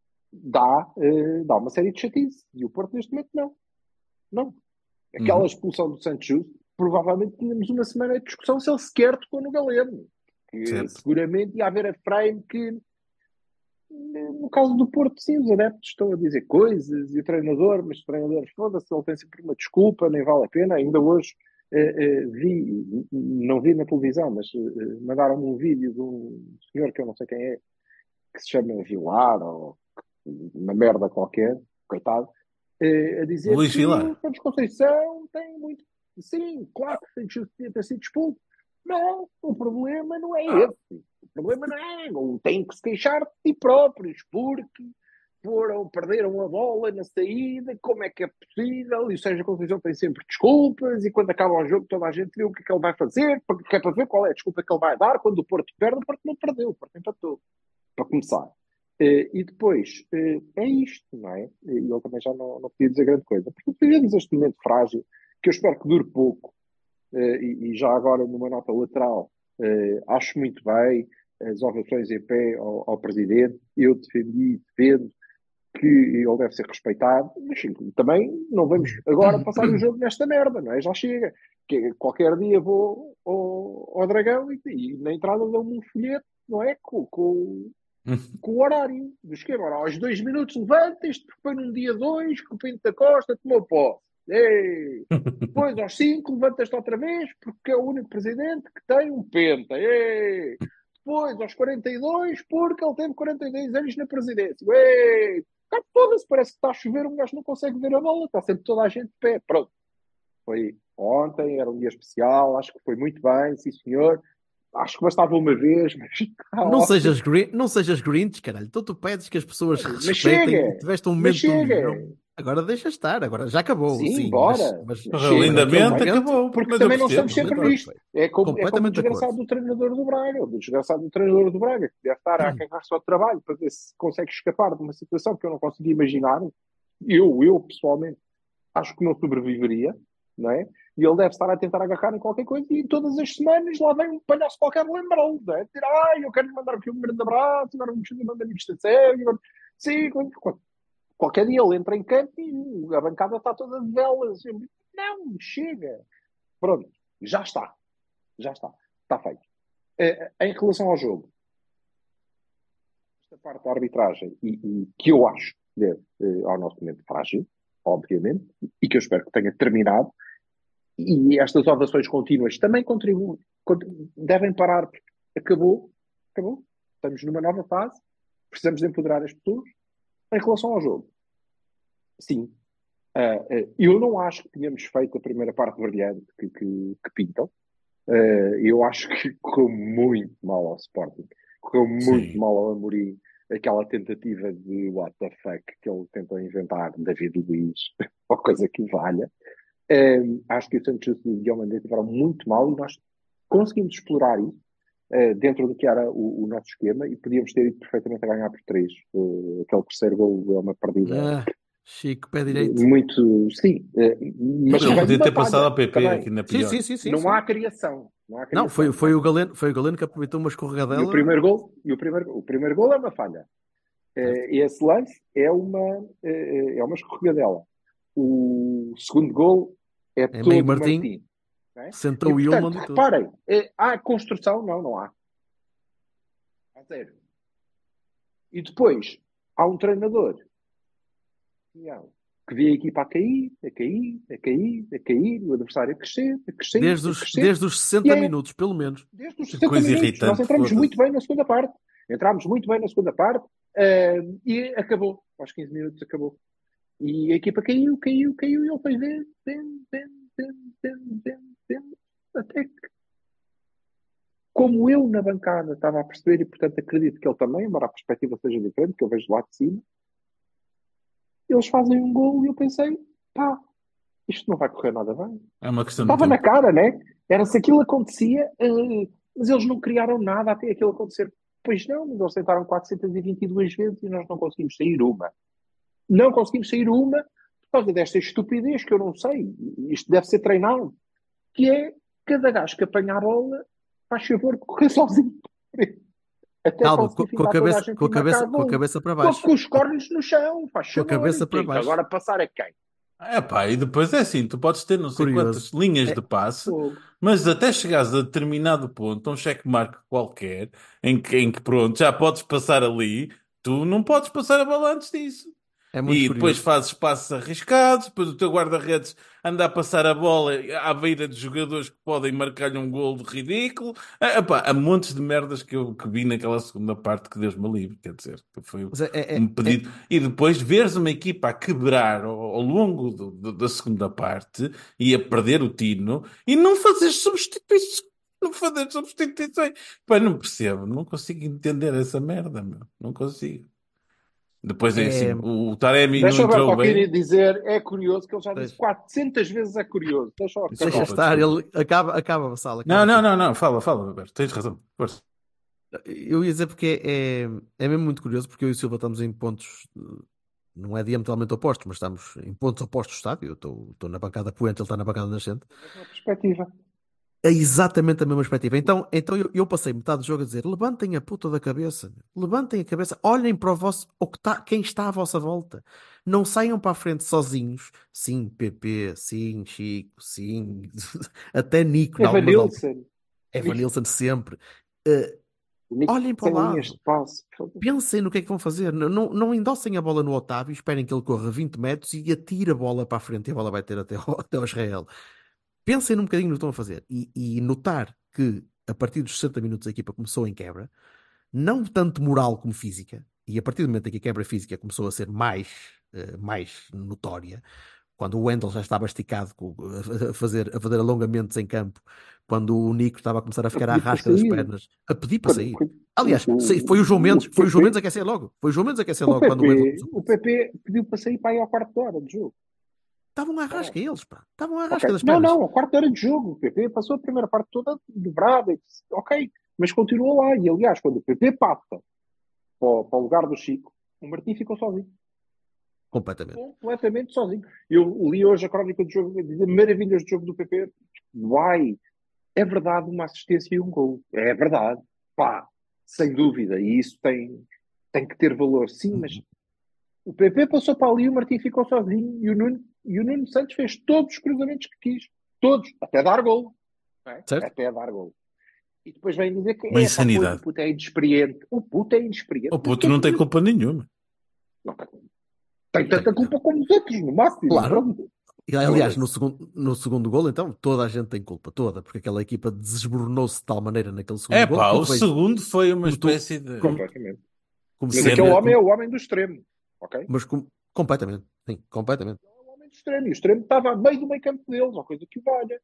D: dá, uh, dá uma série de chatice. E o Porto neste momento não. Não. Aquela
B: Uhum.
D: expulsão do Santos Justo, provavelmente tínhamos uma semana de discussão se ele sequer tocou no Galeno. Que
B: Certo.
D: seguramente ia haver a frame que no caso do Porto, sim, os adeptos estão a dizer coisas e o treinador, mas o treinador, foda-se, ele tem sempre uma desculpa, nem vale a pena. Ainda hoje eh, eh, vi, não vi na televisão, mas eh, mandaram-me um vídeo de um senhor que eu não sei quem é, que se chama Vilar ou uma merda qualquer, coitado, eh, a dizer
B: Luís
D: que
B: Vilar.
D: o Santos Conceição tem muito. Sim, claro que o Santos devia ter sido expulso. Não, o problema não é
B: Ah.
D: esse. O problema não é. Não tem que se queixar de si próprios, porque foram, perderam a bola na saída, como é que é possível? E o Sérgio Conceição tem sempre desculpas, e quando acaba o jogo toda a gente vê o que é que ele vai fazer, porque é para ver qual é a desculpa que ele vai dar. Quando o Porto perde, o Porto não perdeu, o Porto empatou, para começar. Eh, e depois, eh, é isto, não é? E ele também já não, não podia dizer grande coisa. Porque vivemos este momento frágil, que eu espero que dure pouco, eh, e, e já agora numa nota lateral, eh, acho muito bem as ovações em pé ao, ao Presidente. Eu defendi, defendo que ele deve ser respeitado, mas sim, também não vamos agora passar o jogo nesta merda, não é? Já chega. Que qualquer dia vou ao, ao Dragão e, e na entrada dão-me um folheto, não é? Com, com, com o horário do esquema. Ora, aos dois minutos levantas-te, porque foi num dia dois, que o Pinto da Costa tomou posse. Ei! Depois aos cinco levantas-te outra vez, porque é o único presidente que tem um penta. Ei! Depois aos quarenta e dois, porque ele teve quarenta e dois anos na presidência. Ei! Cá, foda-se, parece que está a chover, um gajo não consegue ver a bola, está sempre toda a gente de pé. Pronto. Foi ontem, era um dia especial, acho que foi muito bem, sim senhor. Acho que bastava uma vez, mas está
C: Não
D: ótimo.
C: sejas, green, não sejas Grinch, caralho. Então tu pedes que as pessoas
D: Mas
C: respeitem
D: chega!
C: e tiveste um
D: Mas
C: momento do
D: chega!
C: milhão. Agora deixa estar, agora já acabou,
D: Sim,
C: sim,
D: bora!
C: mas, mas
D: Mas
B: Porra,
D: chega,
B: lindamente
C: naquele momento,
B: acabou.
D: porque
B: Mas eu
D: também não
B: percebo.
D: estamos sempre
C: completamente
D: nisto.
C: perfeito.
D: É como, é como o
C: Completamente de
D: desgraçado
C: acordo.
D: do treinador do Braga, o desgraçado do treinador do Braga, que deve estar a cagar-se ao trabalho para ver se consegue escapar de uma situação que eu não consegui imaginar. Eu, eu pessoalmente, acho que não sobreviveria, não é? E ele deve estar a tentar agarrar em qualquer coisa e todas as semanas lá vem um palhaço qualquer lembrá-lo, não é? Dizer, ai, eu quero lhe mandar aqui um grande abraço, agora vamos fazer mandar amigos de sério, agora... Sim, qualquer dia ele entra em campo e a bancada está toda de velas. Eu, não, chega. Pronto, já está. Já está. Está feito. Eh, em relação ao jogo, esta parte da arbitragem, e, e que eu acho que deve eh, ao nosso momento frágil, obviamente, e que eu espero que tenha terminado, e estas ovações contínuas também contribuem, devem parar, porque acabou, acabou. Estamos numa nova fase, precisamos de empoderar as pessoas. Em relação ao jogo, sim, uh, uh, eu não acho que tínhamos feito a primeira parte brilhante que, que, que pintam. Uh, eu acho que correu muito mal ao Sporting, correu muito
B: Sim.
D: mal ao Amorim, aquela tentativa de what the fuck que ele tentou inventar, David Luiz, ou coisa que valha. Uh, acho que o Santos e o Diomandé tiveram muito mal e nós conseguimos explorar isso uh, dentro do que era o, o nosso esquema e podíamos ter ido perfeitamente a ganhar por três. Uh, aquele terceiro gol é uma perdida
C: Ah, Chico, pé direito.
D: muito, sim, uh, mas
B: Ele
D: que vem de
B: podia
D: uma
B: ter passado
D: falha
B: ao P P
D: também.
B: aqui na
C: Sim,
B: pior.
C: sim, sim, sim,
D: Não
C: sim.
D: há criação. Não, há
C: Não,
D: criação.
C: foi, foi, o Galeno, foi o Galeno que aproveitou uma
D: E
C: escorregadela.
D: o primeiro gol, e o primeiro, o primeiro gol é uma falha. Uh, esse lance é uma, uh, é uma escorregadela. O segundo gol é,
C: É
D: todo
C: meio
D: Martim.
C: Martim.
D: Não é?
C: Sentou
D: E,
C: o Ilman
D: portanto,
C: e tudo.
D: reparem, é, há construção? Não, não há. Há zero. E depois, há um treinador que vê a equipa a cair, a cair, a cair, a cair, o adversário a crescer, a crescer,
C: Desde
D: a
C: os,
D: crescer.
C: desde os
D: E
C: sessenta
D: é-
C: minutos, pelo menos.
D: Desde os
B: Que
D: sessenta
B: coisa
D: minutos.
B: irritante,
D: Nós entramos
B: foda-se.
D: muito bem na segunda parte. Entramos muito bem na segunda parte uh, e acabou. Aos quinze minutos acabou. E a equipa caiu, caiu, caiu e ele foi ver, vendo, vendo, vendo, vendo, vendo, vendo, até que, como eu na bancada estava a perceber, e portanto acredito que ele também, embora a perspectiva seja diferente, que eu vejo lá de cima, eles fazem um gol e eu pensei, pá, isto não vai correr nada bem.
B: É uma questão de
D: Estava na
B: tempo.
D: cara, né? Era se aquilo acontecia, eh, mas eles não criaram nada até aquilo acontecer. Pois não, mas eles tentaram quatrocentas e vinte e duas vezes e nós não conseguimos sair uma. Não conseguimos sair uma por causa desta estupidez que eu não sei. Isto deve ser treinado. Que é cada gajo que apanha a bola, faz favor de correr sozinho. Até
C: Calma,
D: conseguir
C: com, com a
D: fintar toda a
C: cabeça,
D: gente
C: com a
D: e marcar
C: cabeça, com a
D: gol.
C: cabeça para
D: Com,
C: baixo.
D: com os cornos no chão, faz
C: Com a
D: favor.
C: cabeça
D: E
C: para
D: tem que
C: baixo.
D: agora passar a quem?
B: É pá, e depois é assim, tu podes ter não sei
C: Curioso.
B: quantas linhas
C: É,
B: de passe,
D: Fogo.
B: mas até chegares a determinado ponto, um checkmark qualquer, em que, em que pronto, já podes passar ali, tu não podes passar a bola antes disso.
C: É muito
B: E depois
C: curioso.
B: fazes passos arriscados, depois o teu guarda-redes anda a passar a bola à beira de jogadores que podem marcar-lhe um gol de ridículo. Ah, epá, há montes de merdas que eu que vi naquela segunda parte que Deus me livre, quer dizer, que foi
C: Mas é, é,
B: um
C: é,
B: pedido. E depois veres uma equipa a quebrar ao, ao longo do- do- da segunda parte e a perder o tino e não fazer substituições. Não fazer substituições. Pá, não percebo, não consigo entender essa merda, meu. Não consigo. Depois é
C: é,
B: assim, o, o Taremi não
D: Deixa o
B: entrou
D: Bertolini
B: bem.
D: dizer, é curioso, que ele já disse
C: deixa,
D: quatrocentas vezes é curioso. Deixa o
C: deixa
D: acabar.
B: Desculpa,
C: estar,
B: desculpa.
C: ele acaba, acaba, Vassal,
B: Não,
C: acaba
B: não,
C: tu.
B: não, não. Fala, fala, Roberto. Tens razão. Força.
C: Eu ia dizer porque é, é mesmo muito curioso, porque eu e o Silva estamos em pontos, eh, não é diametralmente opostos, mas estamos em pontos opostos do estádio. Eu estou, estou na bancada poente, ele está na bancada nascente.
D: Mesma perspectiva.
C: É exatamente a mesma perspectiva. Então, então eu, eu passei metade do jogo a dizer: levantem a puta da cabeça, meu. Levantem a cabeça, olhem para o vosso, o que tá, quem está à vossa volta. Não saiam para a frente sozinhos. Sim, P P, sim, Chico, sim, até Nico, em algumas alturas.
D: Evanilson.
C: Evanilson sempre. Eh,
D: O Nico
C: olhem para o
D: sem linhas
C: lado.
D: de passe.
C: Pensem no que é que vão fazer. Não, não, não endossem a bola no Otávio, esperem que ele corra vinte metros e atire a bola para a frente e a bola vai ter até ao, até ao Israel. Pensem num bocadinho no que estão a fazer e, e notar que a partir dos sessenta minutos a equipa começou em quebra, não tanto moral como física, e a partir do momento em que a quebra física começou a ser mais, eh, mais notória, quando o Wendel já estava esticado co- a fazer, a fazer alongamentos em campo, quando o Nico estava a começar a
D: A
C: ficar à
D: pedir para
C: rasca das
D: sair.
C: pernas, a pedir para
D: Quando-
C: sair.
D: quando-
C: Aliás, sei- foi o João
D: O,
C: Mendes,
D: o,
C: foi o João Mendes a
D: PP,
C: aquecer logo. Foi o João Mendes a aquecer
D: o
C: logo quando o Wendel
D: PP,
C: começou.
D: o P P pediu para sair para aí ao quarto de hora de jogo.
C: Estavam à
D: Tá bem.
C: rasca eles, pá. Estavam à
D: Ok.
C: rasca das
D: Não,
C: pernas.
D: não, ao quarto de hora de jogo. O P P passou a primeira parte toda dobrada. Ok. Mas continuou lá. E aliás, quando o P P passa para o, para o lugar do Chico, o Martim ficou sozinho.
C: Completamente.
D: Completamente sozinho. Eu li hoje a crónica do jogo, dizer maravilhas do jogo do P P. Uai, é verdade, uma assistência e um gol. É verdade. Pá, sem dúvida. E isso tem, tem que ter valor. Sim, mas o P P passou para ali e o Martim ficou sozinho. E o Nuno, e o Nuno Santos fez todos os cruzamentos que quis. Todos. Até dar gol. Não é?
C: Certo?
D: Até dar gol. E depois vem dizer que
B: Uma
D: é pá, pois, o
B: insanidade.
D: puto é inexperiente. O puto é inexperiente.
B: O
D: Mas
B: puto não tem culpa nenhuma.
D: não tem, tem tanta culpa como os outros, no máximo.
C: Claro.
D: Pronto.
C: E, aliás, no segundo, no segundo gol, então, toda a gente tem culpa, toda, porque aquela equipa desboronou-se de tal maneira naquele segundo
B: É
C: gol,
B: pá,
C: como
B: o
C: tu vejo,
B: segundo foi uma
C: como tu,
B: espécie de
C: como,
D: Completamente.
C: como
D: Mas
C: se
D: aquele
C: vê,
D: homem é
C: como-
D: o homem do extremo. Ok?
C: mas com- completamente, sim, completamente.
D: É o homem do extremo. E o extremo estava a meio do meio campo deles, ou coisa que o valha.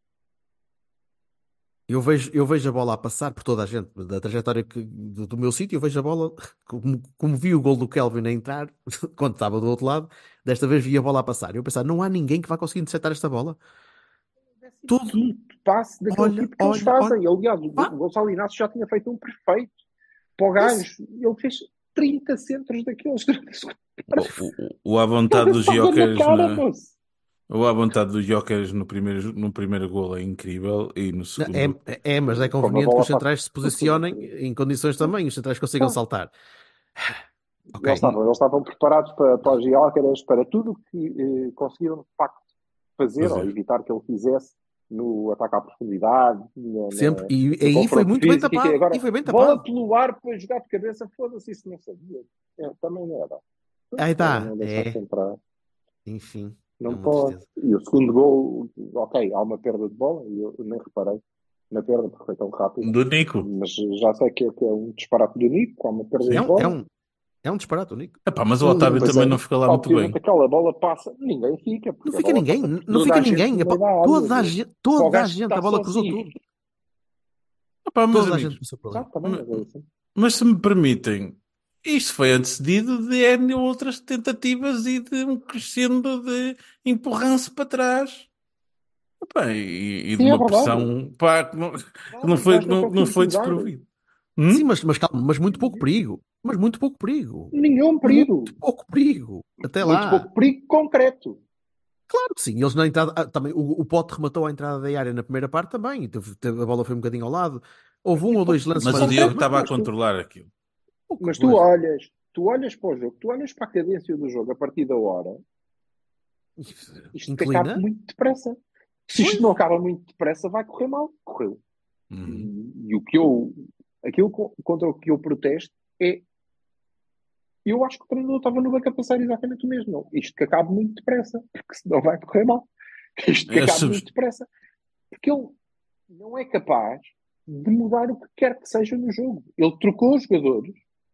C: Eu vejo, eu vejo a bola a passar por toda a gente, da trajetória que- do, do meu sítio, eu vejo a bola, como, como vi o gol do Kelvin a entrar, quando estava do outro lado, desta vez vi a bola a passar. Eu pensar, não há ninguém que vá conseguir interceptar esta bola. Todo,
D: Quinto passe daquele
C: olha,
D: tipo que eles
C: olha, olha,
D: fazem. Aliás, o
C: pá,
D: Gon- Gonçalo Inácio já tinha feito um perfeito para o
C: esse,
D: gajo. Ele fez trinta centros daqueles.
B: o, o, o à vontade
D: Ele
B: dos
D: estava na
B: Jokers
D: cara,
B: na,
D: moço.
B: o à vontade dos Jokers no primeiro, no primeiro gol é incrível e no
C: não,
B: segundo.
C: é, é, mas é
D: Como a
C: conveniente que
D: bola
C: os
D: passa.
C: centrais se posicionem em condições também, os centrais consigam
D: Claro.
C: saltar. Ok,
D: Eles estavam, eles estavam preparados para, para os Gyökeres, para tudo o que eh, conseguiram de facto fazer ou
B: Fazer.
D: evitar que ele fizesse no ataque à profundidade, na,
C: sempre.
D: na-
C: E
D: no
C: aí foi
D: confronto
C: muito bem
D: físico. E que
C: tapado. E
D: agora,
C: foi bem
D: bola
C: tapado.
D: pelo ar para jogar de cabeça, foda-se, isso não sabia. É, também não era.
C: Aí
D: Era
C: está.
D: não deixar-se
C: É,
D: entrar.
C: enfim, é
D: Não
C: uma
D: pode.
C: tristeza.
D: E o segundo gol, ok, há uma perda de bola, e eu nem reparei na perda porque foi tão rápido.
B: Do Nico.
D: Mas já sei que é, que é um disparate do Nico, há uma perda
C: É
D: de
B: Sim.
C: um, é
D: bola.
C: um, é um disparate, o Nico.
B: Epá, mas o
C: Um,
B: Otávio
C: um-
D: Pois
B: também
D: é,
B: não fica lá muito
D: obviamente
B: bem.
D: aquela bola passa, ninguém fica,
C: não
D: porque a
C: fica
D: bola
C: ninguém.
D: passa por
C: Não
D: toda
C: fica
D: a gente
C: ninguém.
D: no meio
C: Epá,
D: da área.
C: toda a
D: meu.
C: gente,
D: Para o
C: toda a
D: gajo que
C: gente,
D: está
C: a bola cruzou
D: sozinho.
C: tudo.
B: Epá, meus
C: Toda a gente
B: amigos,
C: passou por ali.
D: Sabe, também
B: m-
D: é assim.
B: mas se me permitem, isto foi antecedido de N outras tentativas e de um crescendo de empurrão-se para trás. Epá, e, e de
D: Sim, é
B: uma
D: verdade.
B: pressão, pá, que não, que não
D: Verdade, o
B: foi,
D: gajo não
B: não, não
D: conseguiu
B: foi
D: cruzar.
B: desprovido.
C: Sim,
B: Hum?
C: mas, mas calma, mas muito pouco perigo. Mas muito pouco perigo.
D: Nenhum perigo.
C: Muito pouco perigo. Até
D: Muito
C: lá.
D: pouco perigo concreto.
C: Claro que sim. Eles na entrada. ah, também, o, o Pote rematou a entrada da área na primeira parte também. e teve- teve- a bola foi um bocadinho ao lado. Houve um
D: Muito
C: ou dois
D: pouco
C: lances
B: Mas
C: mais
B: o Diogo
C: atrás.
D: concreto.
C: Mas
B: estava a
D: Mas tu,
B: controlar aquilo.
C: pouco.
D: mas tu
C: Mas,
D: olhas, tu olhas para o jogo, tu olhas para a cadência do jogo a partir da hora, isto acaba
C: inclina.
D: muito depressa. Se
C: Pois.
D: isto não acaba muito depressa, vai correr mal. Correu.
B: Uhum.
D: E, e o que eu, aquilo co- contra o que eu protesto é eu acho que o treinador estava no banco a pensar exatamente o mesmo. Não, isto que acabe muito depressa, porque senão vai correr mal. Isto que
B: As
D: acabe
B: subs-
D: muito depressa. Porque ele não é capaz de mudar o que quer que seja no jogo. Ele trocou os jogadores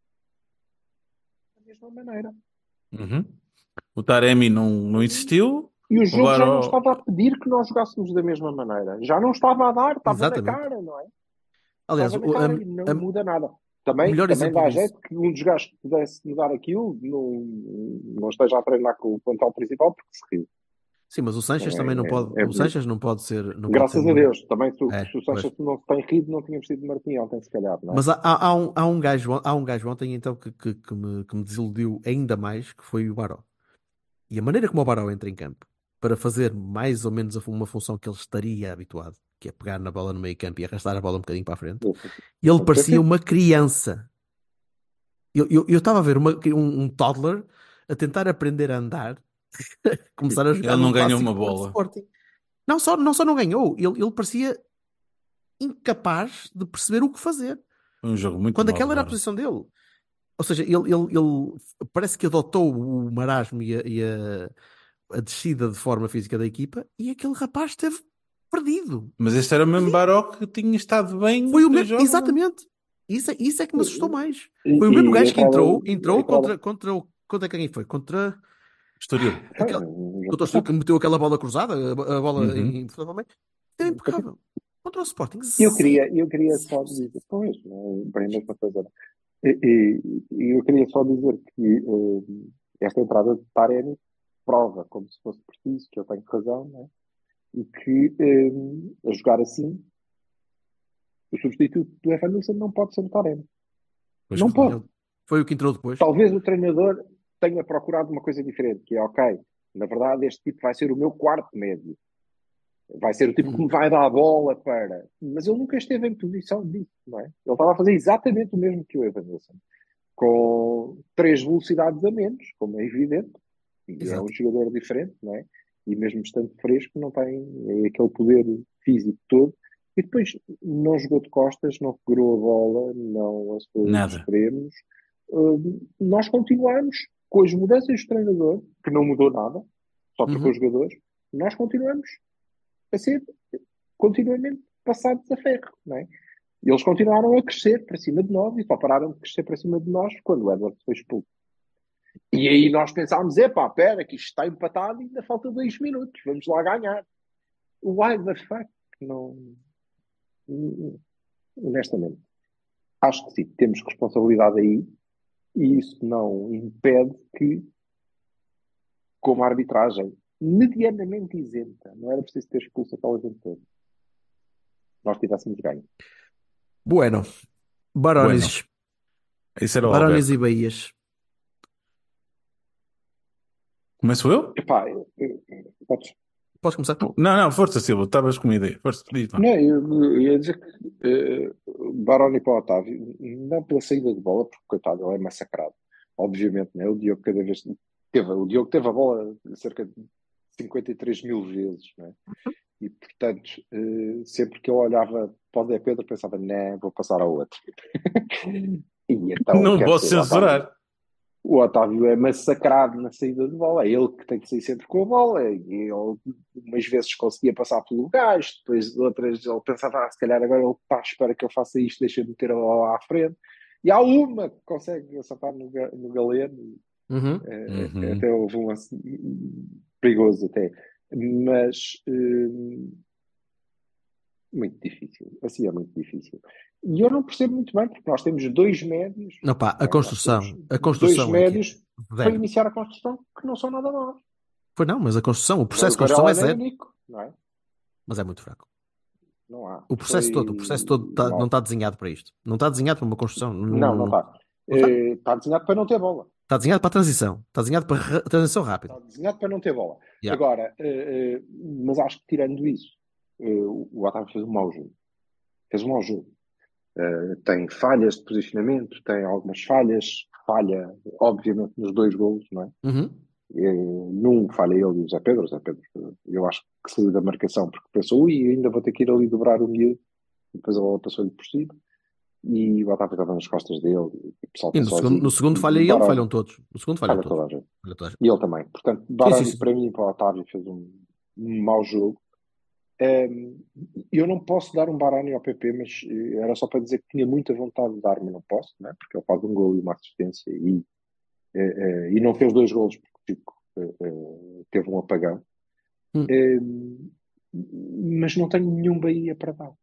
D: da mesma maneira.
B: Uhum. O Taremi não, não insistiu.
D: E o
B: O
D: jogo já não
B: Baró.
D: estava a pedir que nós jogássemos da mesma maneira. Já não estava a dar, estava na
C: Exatamente.
D: cara, não é?
C: Aliás,
D: Estava na
C: o, a-
D: cara e não
C: a-
D: muda nada.
C: o
D: Também,
C: melhor
D: também
C: exemplo
D: dá
C: disso.
D: jeito que um dos gajos que pudesse mudar aquilo não, não esteja a treinar com o plantel principal porque se riu.
C: Sim, mas o Sanches também não pode.
D: É, é, é
C: O
D: bonito.
C: Sanches não pode ser, não pode ser
D: Graças a
C: muito.
D: Deus. Também, se, o-
C: É,
D: se o
C: pois.
D: Sanches não se tem rido, não tínhamos sido Martim ontem, se calhar, não é?
C: Mas há, há, há um, há um gajo, há um gajo ontem então que, que, que me, que me desiludiu ainda mais, que foi o Baró. E a maneira como o Baró entra em campo para fazer mais ou menos a fu- uma função que ele estaria habituado, que é pegar na bola no meio campo e arrastar a bola um bocadinho para a frente, ele
D: Tem que
C: parecia
D: ser
C: uma criança. Eu eu- eu estava a ver uma- um, um toddler a tentar aprender a andar, começar a jogar
B: Ele
C: num
B: não ganhou
C: clássico
B: uma
C: Porto
B: bola.
C: Sporting. Não só, não só não ganhou, ele, ele parecia incapaz de perceber o que fazer,
B: Foi um jogo muito
C: quando
B: mau do
C: aquela era a
B: Baró.
C: posição dele. Ou seja, ele, ele, ele parece que adotou o marasmo e a, e a- a descida de forma física da equipa e aquele rapaz esteve perdido.
B: Mas este era o mesmo
C: Perdido.
B: Baró que tinha estado bem
C: Foi
B: nos
C: o
B: dois
C: mesmo,
B: jogos. Não?
C: exatamente. Isso é, isso é que me assustou mais.
D: E,
C: Foi o mesmo
D: e a
C: gajo que
D: entrada,
C: entrou,
D: a
C: entrou
D: entrada,
C: contra, contra, o- contra quem foi? Contra
B: Estoril.
C: aquele,
D: um jogo
C: contra o Estoril, que
D: passado.
C: meteu aquela bola cruzada, a, a bola
B: Uhum.
C: em totalmente. Esteve impecável. Contra o Sporting,
D: Eu
C: zero.
D: queria, eu queria só
C: Zero, zero.
D: dizer, pois, não é bem a mesma coisa. Não é? E, e- e eu queria só dizer que eh, esta entrada de Taremi prova, como se fosse preciso, que eu tenho razão, não é? E que eh, a jogar assim, o substituto do Evanilson não pode ser o Taremi.
B: Pois
D: Não
B: claro.
D: pode.
C: Ele- Foi o que entrou depois.
D: Talvez o treinador tenha procurado uma coisa diferente, que é, ok, na verdade este tipo vai ser o meu quarto médio. Vai ser o tipo que
C: Uhum.
D: me vai dar a bola para... Mas ele nunca esteve em posição disso, não é? Ele estava a fazer exatamente o mesmo que o Evanilson, com três velocidades a menos, como é evidente, e é um
C: Exato.
D: jogador diferente, não é? E mesmo estando fresco, não tem aquele poder físico todo. E depois não jogou de costas, não segurou a bola, não acessou os
B: Nada.
D: extremos. Hum, nós continuamos com as mudanças do treinador, que não mudou nada, só trocou
C: Uhum.
D: os jogadores, nós continuamos a ser continuamente passados a ferro, não é? E eles continuaram a crescer para cima de nós e só pararam de crescer para cima de nós quando o Edward foi expulso. E aí nós pensámos, epá, pera, que isto está empatado e ainda falta dois minutos, vamos lá ganhar. Why the fuck? Não... Honestamente, acho que sim, temos responsabilidade aí e isso não impede que, como a arbitragem medianamente isenta, não era preciso ter expulso aquela gente toda, nós tivéssemos ganho.
C: Bueno.
B: Bueno.
C: Barones.
B: Esse era o
C: Barones
B: Alberto.
C: e Bahias.
B: Começo eu?
D: Epá, eu, eu, podes...
C: Podes começar?
B: Não, não, força, Silva. Estavas com uma ideia. Força, diz lá.
D: Não, eu, eu ia dizer que uh, Baroni para o Otávio, não pela saída de bola, porque coitado, ele é massacrado. Obviamente, né? O Diogo cada vez teve, o Diogo teve a bola cerca de cinquenta e três mil vezes, né? E portanto, uh, sempre que eu olhava para o Zé Pedro, pensava, não, vou passar ao outro. E então,
B: Não
D: quer
B: posso
D: dizer, o Otávio,
B: censurar.
D: o Otávio é massacrado na saída de bola, é ele que tem que sair sempre com a bola, e ele umas vezes conseguia passar pelo gajo, depois outras ele pensava, ah, se calhar agora ele está à espera que eu faça isto, deixa de meter a bola à frente, e há uma que consegue acertar no, ga- no galeno,
C: Uhum.
D: é,
B: Uhum.
D: até houve um lance perigoso até, mas hum, muito difícil, assim é muito difícil. E eu não percebo muito bem, porque nós temos dois médios,
C: Não, pá, a
D: não é? Nós temos
C: construção. A
D: dois
C: construção é que é
D: médios para
C: zero.
D: iniciar a construção que não são nada maus.
C: Foi não, mas a construção, o processo de
D: O
C: construção é
D: Varela nem o
C: zero.
D: Nico, não é?
C: Mas é muito fraco.
D: Não há.
C: O processo
D: Foi
C: todo, o processo todo tá- não
D: mau.
C: está desenhado para isto. Não está desenhado para uma construção. Não,
D: Não, não
C: não,
D: está.
C: não está.
D: Está desenhado para não ter bola.
C: Está desenhado para a transição. Está desenhado para ra- transição rápida.
D: Está desenhado para não ter bola.
C: Yeah.
D: Agora, eh, eh, mas acho que tirando isso, eh, o o Otávio fez um mau jogo. Fez um mau jogo. Eh, tem falhas de posicionamento, tem algumas falhas, falha, obviamente, nos dois golos, não é?
C: Uhum.
D: Eh, Num falha ele e o Zé Pedro. O Zé Pedro, eh, eu acho que saiu da marcação porque pensou, ui, ainda vou ter que ir ali dobrar o miúdo, e depois a bola passou-lhe por cima. e o Otávio estava nas costas dele, e o pessoal
C: E
D: está
C: no segundo,
D: sozinho.
C: no segundo falha
D: E
C: ele,
D: Baroni,
C: falham todos. No segundo falham
D: falha
C: todos.
D: toda a gente.
C: Falha toda a gente.
D: E ele também. Portanto,
C: Sim, sim,
D: Baroni,
C: sim.
D: para mim, para o Otávio, fez um, um mau jogo. Um, eu não posso dar um Baroni ao P P, mas eh, era só para dizer que tinha muita vontade de dar, mas não posso, né? Porque ele faz um gol e uma assistência e, eh, eh, e não fez dois golos porque o Chico eh, eh, teve um apagão.
C: Hum.
D: Um, mas não tenho nenhum Bahia para dar,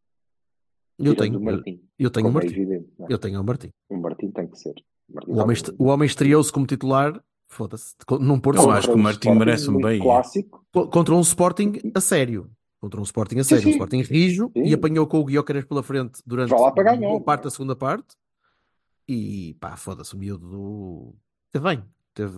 C: Eu
D: tirando
C: tenho,
D: o Martim,
C: eu tenho o
D: como é
C: Martim.
D: evidente. Não é?
C: Eu tenho o Martim.
D: O Martim tem que ser. O Martim
C: O homem,
D: estava
C: est- o homem estreou-se como titular, foda-se, co- num Porto
B: Eu
C: Sport.
B: acho que o
D: contra um
B: Martim
D: Sporting
B: merece um
D: muito
B: Bahia.
D: clássico.
C: Co- Contra um Sporting a sério. Contra um Sporting a
D: Sim,
C: sério. Um
D: sim,
C: Sporting rijo e
D: sim.
C: apanhou com o Guiócaras pela frente durante
D: Vai lá para
C: boa
D: ganhar.
C: parte da segunda parte. E pá, foda-se, o miúdo do... Teve bem. Teve...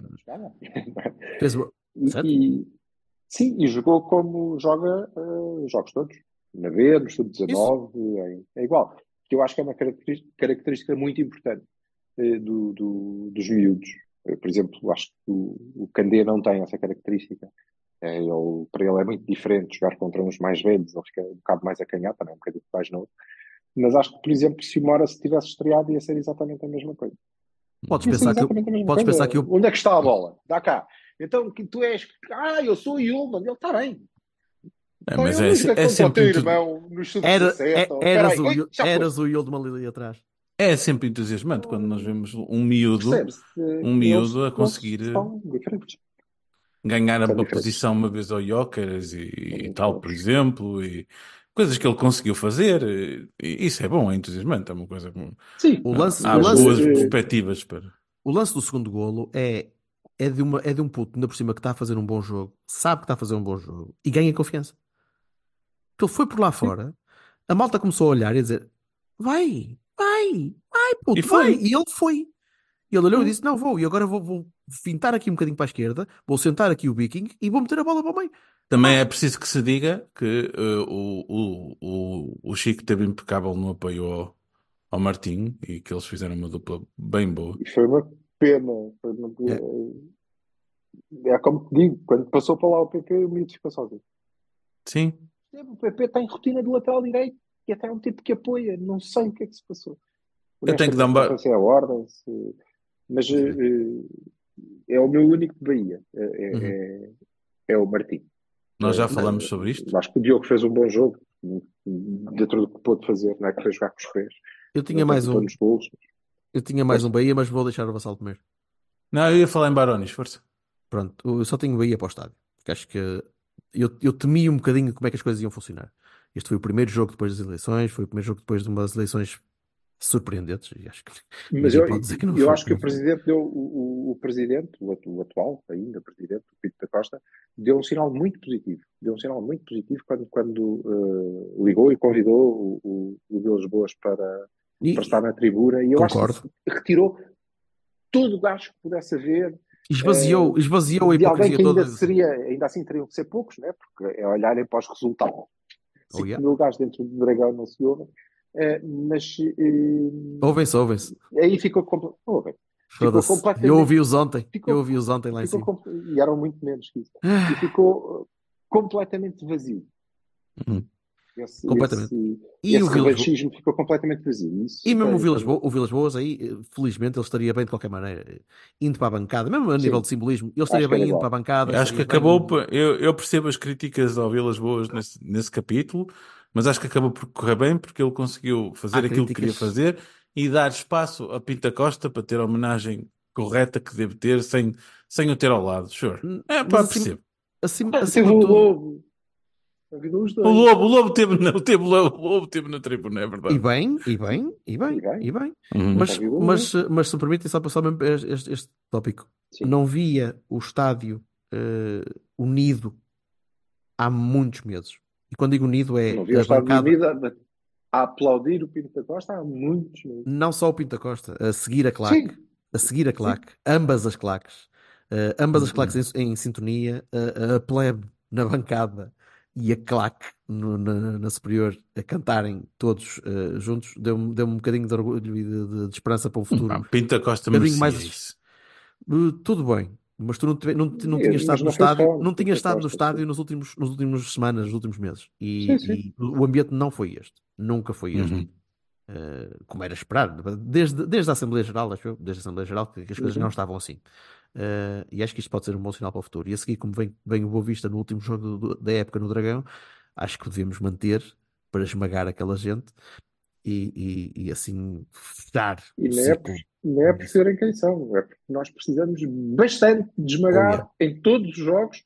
C: Fez... Certo?
D: E, e- sim, e jogou como joga eh, os jogos todos. Na B, no sub dezanove, é, é igual. Que eu acho que é uma característica, característica muito importante eh, do, do- dos miúdos. Eh, por exemplo, acho que o, o Candé não tem essa característica. Eh, ele, para ele é muito diferente jogar contra uns mais velhos, ele fica um bocado mais acanhado, também um bocadinho mais novo. Mas acho que, por exemplo, se o Mora se tivesse estreado, ia ser exatamente a mesma coisa.
C: Podes
D: Ia ser
C: pensar que,
D: exatamente a mesma
C: podes
D: coisa.
C: pensar que o...
D: Onde é que está a bola? Dá cá. Então, que tu és. Ah, eu sou o Yulman. Ele está bem.
B: É,
D: Então,
B: mas
D: eu
B: é,
D: nunca
B: é
D: contra o
B: sempre
D: teu
B: entu-
D: irmão nos sub
C: Era,
D: dezassete.
C: é-
D: ou-
C: eras,
D: Peraí,
C: o,
D: oi,
C: Yul-
D: já
C: eras
D: foste.
C: o Yildirim ali atrás.
B: é sempre entusiasmante quando nós vemos um miúdo,
D: Percebes?
B: um
D: Eles,
B: miúdo a
D: eles
B: conseguir
D: são diferentes.
B: ganhar a,
D: São
B: a
D: diferentes.
B: posição uma vez ao Jóqueres
D: São
B: e, e
D: muito
B: tal,
D: bons.
B: por exemplo, e coisas que ele conseguiu fazer. E, e isso é bom, é entusiasmante, é uma coisa que
D: Sim,
C: O
B: ah,
C: lance, o
B: abre
D: mas
C: lance,
B: boas
D: eh,
B: perspectivas para.
C: o lance do segundo golo é, é, de uma, é de um puto, ainda por cima, que está a fazer um bom jogo, sabe que está a fazer um bom jogo e ganha confiança. Porque ele foi por lá
D: sim,
C: fora, a malta começou a olhar e a dizer: vai, vai, vai,
B: E
C: puto, vai.
B: foi.
C: E ele foi. E ele olhou e
D: hum,
C: disse: não, vou. E agora vou, vou fintar aqui um bocadinho para a esquerda, vou sentar aqui o Viking e vou meter a bola para o meio.
B: Também é
C: Pá,
B: preciso que se diga que eh, o, o, o, o Chico teve impecável no apoio ao, ao Martim e que eles fizeram uma dupla bem boa.
D: e foi uma pena. Foi uma,
C: é,
D: é como te digo, quando passou para lá o P P, o miúdo ficou sozinho.
B: Sim,
D: O P P tem rotina de lateral direito e até é um tipo que apoia. Não sei o que é que se passou.
B: eu tenho que dar um.
D: Honestamente, não sei
B: ba-
D: se é a ordem, se... mas eh, eh, é o meu único de Bahia. É, é,
C: uhum.
D: é- é o Martim.
B: Nós já
D: Eh,
B: falamos sobre isto.
D: acho que o Diogo fez um bom jogo, dentro do que pôde fazer, não é? Que foi jogar com os pés,
C: Eu tinha
D: não
C: mais
D: participou
C: um,
D: nos golos.
C: eu tinha mais um
D: Força.
C: Bahia, mas vou deixar o Vassal primeiro.
B: Não, eu ia falar em Barões, força.
C: Pronto, eu só tenho Bahia para o estádio. Porque acho que eu, eu temi um bocadinho como é que as coisas iam funcionar. Este foi o primeiro jogo depois das eleições, foi o primeiro jogo depois de umas eleições surpreendentes, e acho que
D: Mas
C: ninguém
D: eu,
C: pode dizer que não
D: eu
C: foi.
D: acho que o presidente deu, o, o, o presidente, o, atu- o atual ainda presidente, o Pinto da Costa, deu um sinal muito positivo. Deu um sinal muito positivo quando, quando eh, ligou e convidou o, o, o Vilas Boas para, para
C: E
D: estar na tribuna. E eu acho que
C: concordo.
D: isso retirou todo o gasto que pudesse haver
C: Esvaziou,
D: eh,
C: esvaziou a
D: de alguém
C: hipocrisia
D: que ainda
C: toda.
D: seria, ainda assim teriam que ser poucos, né? Porque é olharem para os resultados.
C: Oh,
D: cinco
C: yeah.
D: mil gajos dentro do Dragão não se ouvem. Eh, mas eh,
C: Ouvem-se, ouvem-se.
D: aí ficou, compl- oh, bem, ficou
C: Foda-se. Eu
D: completamente.
C: ouvi-os ontem. Eu
D: Ficou,
C: ouvi-os ontem lá em
D: ficou,
C: cima.
D: com- e eram muito menos que isso. E
C: Ah,
D: ficou uh, completamente vazio.
C: uhum.
D: Esse,
C: Completamente.
D: esse,
C: E
D: esse
C: o Vilas Boas.
D: revanchismo ficou completamente vazio. Isso
C: E mesmo o
D: tem,
C: Vilas,
D: tem...
C: Bo o Vilas Boas aí, eh, felizmente, ele estaria bem de qualquer maneira. Indo para a bancada, mesmo a nível
D: Sim,
C: de simbolismo, ele
D: acho
C: estaria
D: que era
C: bem indo para a
D: igual.
C: bancada,
B: Eu acho que
C: estaria
B: acabou.
C: bem.
B: por- Eu, eu percebo as críticas ao Vilas Boas nesse, nesse capítulo, mas acho que acabou por correr bem porque ele conseguiu
C: Há
B: fazer aquilo que queria
C: críticas.
B: fazer e dar espaço a Pinta Costa para ter a homenagem correta que deve ter sem, sem o ter ao lado. Sure.
C: Hum,
B: É,
C: Mas
B: pá,
C: acima,
B: percebo.
C: acima,
D: Ah,
C: acima
D: teve
C: de
D: o
C: tudo.
D: Lobo. Haviam os
B: O
D: dois.
B: Lobo, o Lobo teve, não, teve, o Lobo, o Lobo teve na tribuna, é
C: E
B: verdade.
C: bem, e bem, e
D: E
C: bem,
D: bem,
C: e bem.
B: Uhum.
C: Mas,
D: havia o
C: mas,
D: Lobo.
C: mas se me permitem, só passar mesmo este, este- este tópico.
D: Sim.
C: Não via o estádio eh, unido há muitos meses. E quando digo unido é
D: Não vi o
C: a
D: Estado
C: bancada,
D: Unido a, a aplaudir o Pinto da Costa há muitos meses.
C: não só o Pinto da Costa, a seguir a claque,
D: Sim,
C: a seguir a
D: sim.
C: claque, ambas as claques, eh, ambas as claques
B: Uhum.
C: em, em sintonia, a, a plebe na bancada e a claque no- na, na superior a cantarem todos eh, juntos, deu-me deu um bocadinho de orgulho e de, de- de esperança para um futuro
B: Ah, Pinta Costa
C: um bocadinho
B: merecia
C: mais.
B: isso.
C: Uh, tudo bem, mas tu não, tive- não, não
D: É,
C: tinhas
D: mas
C: estado no
D: não foi
C: estádio,
D: só no
C: não tinhas
D: Pinto da
C: estado no
D: Costa.
C: estádio
D: Sim,
C: nos últimos, nos últimos semanas, nos últimos meses.
D: sim. sim.
C: E, e o ambiente não foi este. Nunca foi este.
B: Uhum.
C: eh, como era esperado, desde, desde a Assembleia Geral, acho eu, desde a Assembleia Geral, que, que as coisas não
D: Uhum.
C: estavam assim. Eh, e acho que isto pode ser um bom sinal para o futuro. E a seguir, como vem, vem o Boa Vista no último jogo do- da época no Dragão, acho que devemos manter para esmagar aquela gente e, e, e assim fechar
D: E
C: o
D: não é, por,
C: ciclo
D: não é por
C: disso.
D: serem quem são, é porque nós precisamos bastante de
C: Oh, yeah.
D: esmagar em todos os jogos.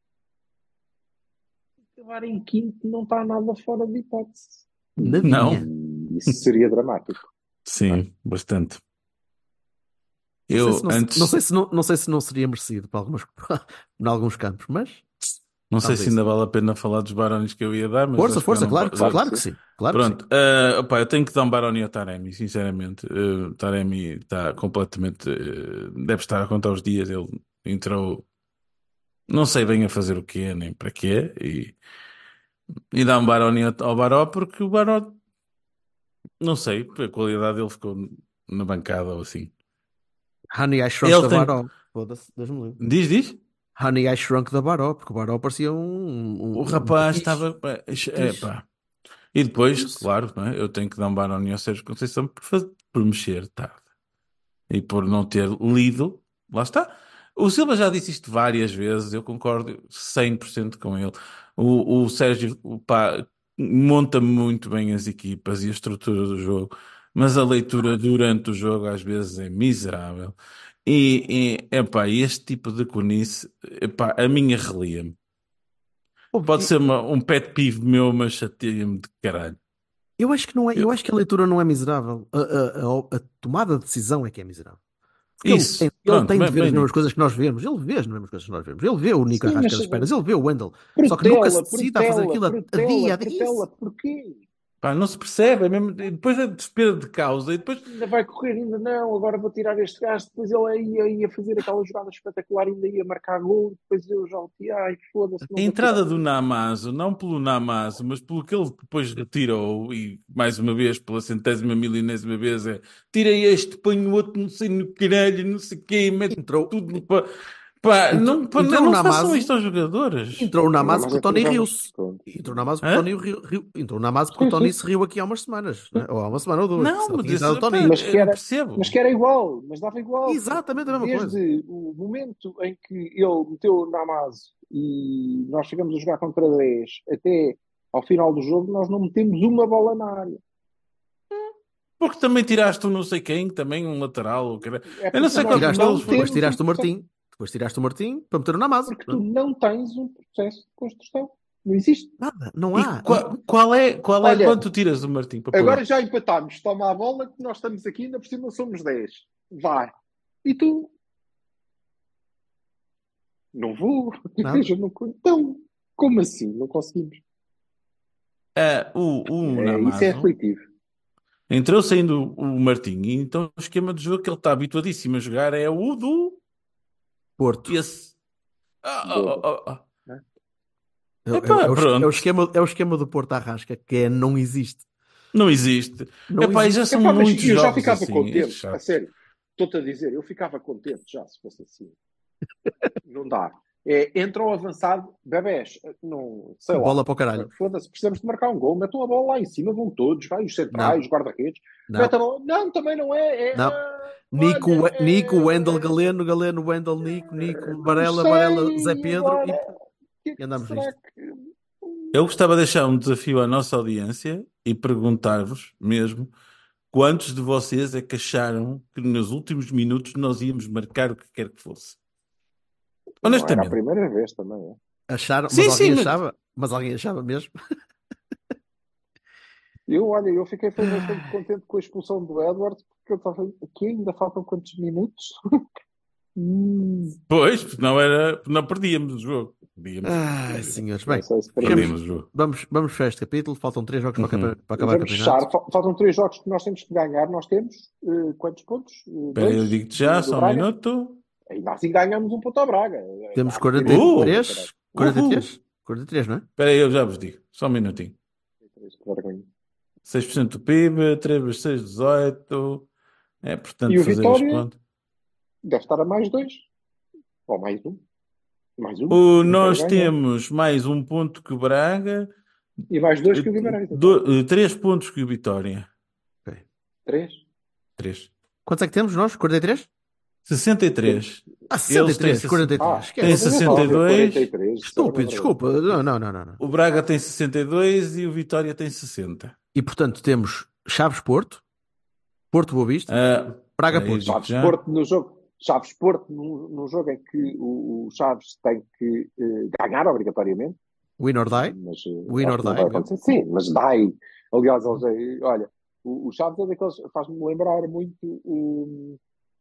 D: Acabar em quinto não está nada fora de hipótese.
C: Nadinha.
D: E isso seria dramático.
B: Sim, bastante.
C: Não sei se
B: Eu
C: não, se- não
B: antes,
C: sei se não, não sei se não seria merecido para algumas, em alguns campos, mas
B: não sei
C: vamos a
B: se
C: isso.
B: ainda vale a pena falar dos Barões que eu ia dar, mas
C: Força,
B: acho que já
C: força,
B: não.
C: claro
B: po-
C: que sim,
D: Claro que
C: claro que
D: sim.
C: sim, claro que sim.
B: Pronto, eh, opá, eu tenho que dar um Baroni ao Taremi, sinceramente. Eh, Taremi está completamente. eh, deve estar a contar os dias. Ele entrou, não sei bem a fazer o quê, nem para quê, e, e dá um Baroni ao, ao Baró, porque o Baró, não sei, a qualidade dele ficou na bancada ou assim.
C: Honey, I Shrunk
B: Ele
C: the
B: tem.
C: Baró. Foda-se, Deus me livre.
B: Diz, diz?
C: Honey, I Shrunk the Baró, porque o Baró parecia um,
B: O
C: um, um
B: rapaz
C: patife.
B: estava. É,
C: Patife.
B: pá. E depois,
C: Isso.
B: claro, não é? Eu tenho que dar um Baroni ao Sérgio Conceição por, faz- por mexer tarde. E por não ter lido, lá está. O Silva já disse isto várias vezes, eu concordo cem por cento com ele. O, o Sérgio, pá, monta muito bem as equipas e a estrutura do jogo, mas a leitura durante o jogo às vezes é miserável. E, e epá, este tipo de conice, epá, a minha relia-me. Pode
C: Ouve,
B: ser uma- um pet peeve meu, mas chateia-me de caralho.
C: Eu acho que não é,
B: Eu-
C: eu acho que a leitura não é miserável. A, a- a- a tomada de decisão é que é miserável. Porque ele tem,
B: isso,
C: ele
B: pronto,
C: tem de
B: bem,
C: ver as
B: bem
C: mesmas
B: dito.
C: coisas que nós vemos. Ele vê as mesmas coisas que nós vemos. Ele vê o Nico
D: Sim, mas
C: Arrasca das pernas, ele vê o Wendel. Só que nunca se
D: protela,
C: decide a fazer
D: protela,
C: aquilo a, a dia
D: protela,
C: a dia.
D: protela,
C: Isso.
D: porquê?
B: Pá, não se percebe, é mesmo, e depois a despesa de causa, e depois
D: Ainda vai correr, ainda não, agora vou tirar este gajo, depois ele ia, ia fazer aquela jogada espetacular, ainda ia marcar gol, depois eu já o tirei, ai foda-se,
B: a
D: não vou tirar.
B: entrada do Namazo, não pelo Namazo, mas pelo que ele depois retirou, e mais uma vez, pela centésima milionésima vez, é tirei este, ponho o outro, não sei no caralho, não sei o quê, e mete
C: Entrou,
B: tudo para. Pá,
C: entrou,
B: não, pá, não,
C: entrou o
B: não façam
C: Namazo,
B: isto aos jogadores.
C: entrou o
D: Ainda
C: Namazo
D: mais
C: porque o
D: é que
C: Tony
D: jogavas,
C: riu-se.
D: pronto.
C: Entrou o Namazo porque o
B: Hã?
C: Tony riu, riu- entrou o Namazo porque o
D: Sim,
C: Tony
D: sim,
C: se riu aqui há umas semanas, né? Ou há uma semana ou duas, porque
B: Não,
C: senão
B: mas
C: tinha
B: isso,
C: entrado o Tony.
B: pá,
D: mas que
B: eu não
D: era, mas
B: percebo.
D: que era igual, mas dava igual, porque
C: Exatamente a mesma coisa.
D: desde o momento em que ele meteu o Namazo e nós chegamos a jogar contra dez até ao final do jogo, nós não metemos uma bola na área.
B: Porque também tiraste um não sei quem, também um lateral, ou caralho.
D: É
B: Eu não
D: porque
B: sei
C: Depois
D: nós
B: quantos
C: tiraste,
D: não
B: deles
C: depois
B: foram.
D: temos um
C: tiraste o
D: processo,
C: Martim. Depois tiraste o Martim para meter o Namazo.
D: porque tu não tens um processo de construção. Não existe.
C: Nada, não
B: E
C: há.
B: qual, qual é, qual é,
D: Olha,
B: quanto tiras do Martim para pôr?
D: agora já empatámos, toma a bola, que nós estamos aqui, ainda por cima somos dez. Vai. E tu? Não vou.
C: Nada.
D: Eu não... Então, como assim? Não conseguimos.
B: Ah, o, o
D: É, isso é
B: Namazo
D: aflitivo.
B: entrou saindo o, o Martim, e então o esquema de jogo que ele está habituadíssimo a jogar é o do
C: Porto.
B: esse. Ah, ah,
D: Boa.
B: ah, ah.
D: Né?
C: É, é-
B: Epá,
C: é o, é o
B: pronto,
C: esquema, é o esquema do Porto Arrasca, que é não existe.
B: não existe.
C: Não
B: Epá, e já
C: existe.
B: são
D: Epá, mas
B: muitos
D: eu já
B: jogos
D: ficava
B: assim, é
D: contente, a
B: chato.
D: sério. Estou-te a dizer, eu ficava contente já se fosse assim. Não dá. É, entra o avançado, bebés, não, sei lá.
C: Bola para o caralho.
D: Foda-se, precisamos de marcar um gol, metam a bola lá em cima, vão todos, vai, os centrais,
C: Não,
D: os guarda-redes.
C: não,
D: Metam a bola. Não, também não é. É
C: não.
D: ah,
C: Nico,
D: olha,
C: We- Nico, Wendel,
D: é,
C: Galeno, Galeno, Wendel, Nico, Nico,
D: não
C: Varela, Varela, Zé
D: sei, e
C: Pedro
D: agora?
C: e,
D: O que é
C: e
D: que
C: andamos
D: será
C: nisto.
D: que.
B: Eu gostava de deixar um desafio à nossa audiência e perguntar-vos mesmo quantos de vocês é que acharam que nos últimos minutos nós íamos marcar o que quer que fosse?
D: Não era a
B: Honestamente.
D: primeira vez também. É?
C: Acharam, mas
B: Sim, sim,
C: alguém
B: mas
C: achava, mas alguém achava mesmo.
D: Eu, olha, eu fiquei foi bastante
C: Ai,
D: contente com a expulsão do Edwards, porque eu estava aqui, ainda faltam quantos minutos? Hum,
B: pois, porque não era, não perdíamos o jogo. Perdíamos,
C: ai, senhores.
D: não
C: Bem,
D: sei se
C: fechamos.
B: perdíamos o jogo.
C: Vamos, vamos fechar este capítulo. Faltam três jogos para,
B: Uhum.
C: acabar- para acabar o
D: Vamos fechar.
C: campeonato.
D: Fal- Faltam três jogos que nós temos que ganhar. Nós temos eh, quantos pontos? Eh,
B: Espera aí, eu
D: dois
B: digo-te já,
D: do, do
B: só um
D: Braga.
B: minuto.
D: Ainda assim ganhamos um ponto ao Braga. Eh,
C: Temos
D: Há de ter este ponto, caralho.
C: quarenta e três, quarenta e três,
B: Uhul!
C: quarenta e três, não é?
B: Espera aí, eu já vos digo. Só um minutinho.
D: Que vergonha.
B: seis por cento do P I B, três vezes seis, dezoito. É,
D: E
B: portanto,
D: o
B: fazer as
D: Vitória
B: contas.
D: deve estar a mais dois. Ou mais um. Mais um.
B: O,
D: O Vitória
B: nós
D: ganhou.
B: temos mais um ponto que o Braga,
D: E mais dois
B: eh,
D: que o Guimarães. Então.
B: do- eh, três pontos que o Vitória.
C: Ok.
D: Três?
B: Três.
C: Quantos é que temos nós? quarenta e três?
B: sessenta e três.
C: Ah,
B: Eles têm
C: sessenta e três, quarenta e três.
D: Ah,
C: Esquece.
B: Tem
D: mas eu estava a ver
B: sessenta e dois.
D: quarenta e três. Isso era uma
C: Estúpido,
D: verdade.
C: desculpa. Não, não, não, não, não.
B: O Braga tem sessenta e dois e o Vitória tem sessenta.
C: E portanto temos Chaves Porto, Porto Boa Vista,
B: Ah,
C: Braga
B: aí
C: Porto.
B: digo
D: Chaves
B: já.
D: Porto no jogo. Chaves Porto no, no jogo em que o, o Chaves tem que eh, ganhar obrigatoriamente.
C: Win or die.
D: Mas eh,
C: Win
D: acho
C: or
D: que não
C: die
D: vai
C: mesmo.
D: acontecer. Sim, mas dai. Aliás, eles, eh, olha, o, o Chaves é daqueles. Faz-me lembrar muito o.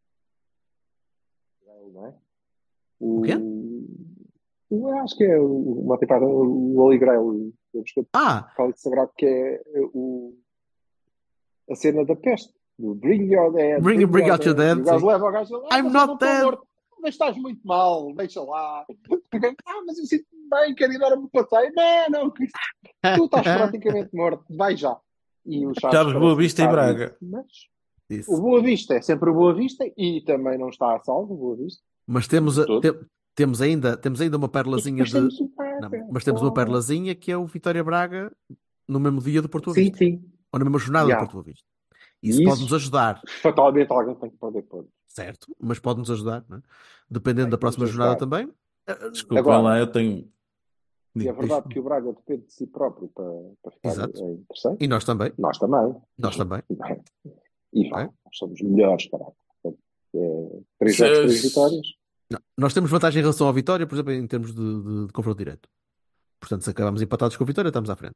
D: Não é?
C: O quê?
D: O, eu acho que é o- uma temporada, o Holy Grail, o o
C: Ah,
D: Cálice Sagrado, que é o, a cena da peste. Do Bring Your Dead.
C: Bring, bring out your
D: E
C: dead.
D: o gajo
C: Sim.
D: leva o gajo. Ah,
C: I'm
D: mas eu não
C: not
D: estou
C: dead.
D: morto. Mas estás muito mal, deixa lá. Ah, mas eu sinto-me bem, quero ir dar um passeio. Não, não, que tu estás praticamente morto, vai já. E o Chaves
B: Chaves, Boa
D: parece
B: Vista e
D: estar
B: Braga.
D: nisso. Mas o
C: Isso.
D: Boa Vista é sempre o Boa Vista e também não está a salvo o Boa Vista.
C: Mas temos, a-
D: Todo.
C: te- temos, ainda, temos ainda uma
D: Mas
C: perlazinha
D: depois
C: de.
D: temos o
C: Não,
D: Braga.
C: mas temos uma
D: Porra.
C: perlazinha que é o Vitória Braga no mesmo dia do Porto Boa
D: Sim,
C: Vista.
D: sim.
C: Ou na mesma jornada do
D: Já.
C: Porto Boa Vista. Isso
D: E
C: pode-nos
D: isso,
C: ajudar,
D: fatalmente, alguém tem que perder pontos.
C: certo? Mas pode-nos ajudar, não é? Dependendo da
D: Tem que nos
C: próxima jornada
D: ajudar.
C: também. Ah,
B: Desculpem
D: Agora,
B: lá, eu tenho.
D: e é
B: Digo.
D: verdade que o Braga depende de si próprio para, para ficar
C: Exato.
D: eh, interessante.
C: E nós também.
D: Nós também.
C: Nós também.
D: E vá,
C: Ok?
D: nós somos melhores, caralho. Portanto, é, três jogos, três
B: Se-
D: vitórias.
C: Não. Nós temos vantagem em relação à Vitória, por exemplo, em termos de, de- de confronto direto. Portanto, se acabamos empatados com a Vitória, estamos à frente.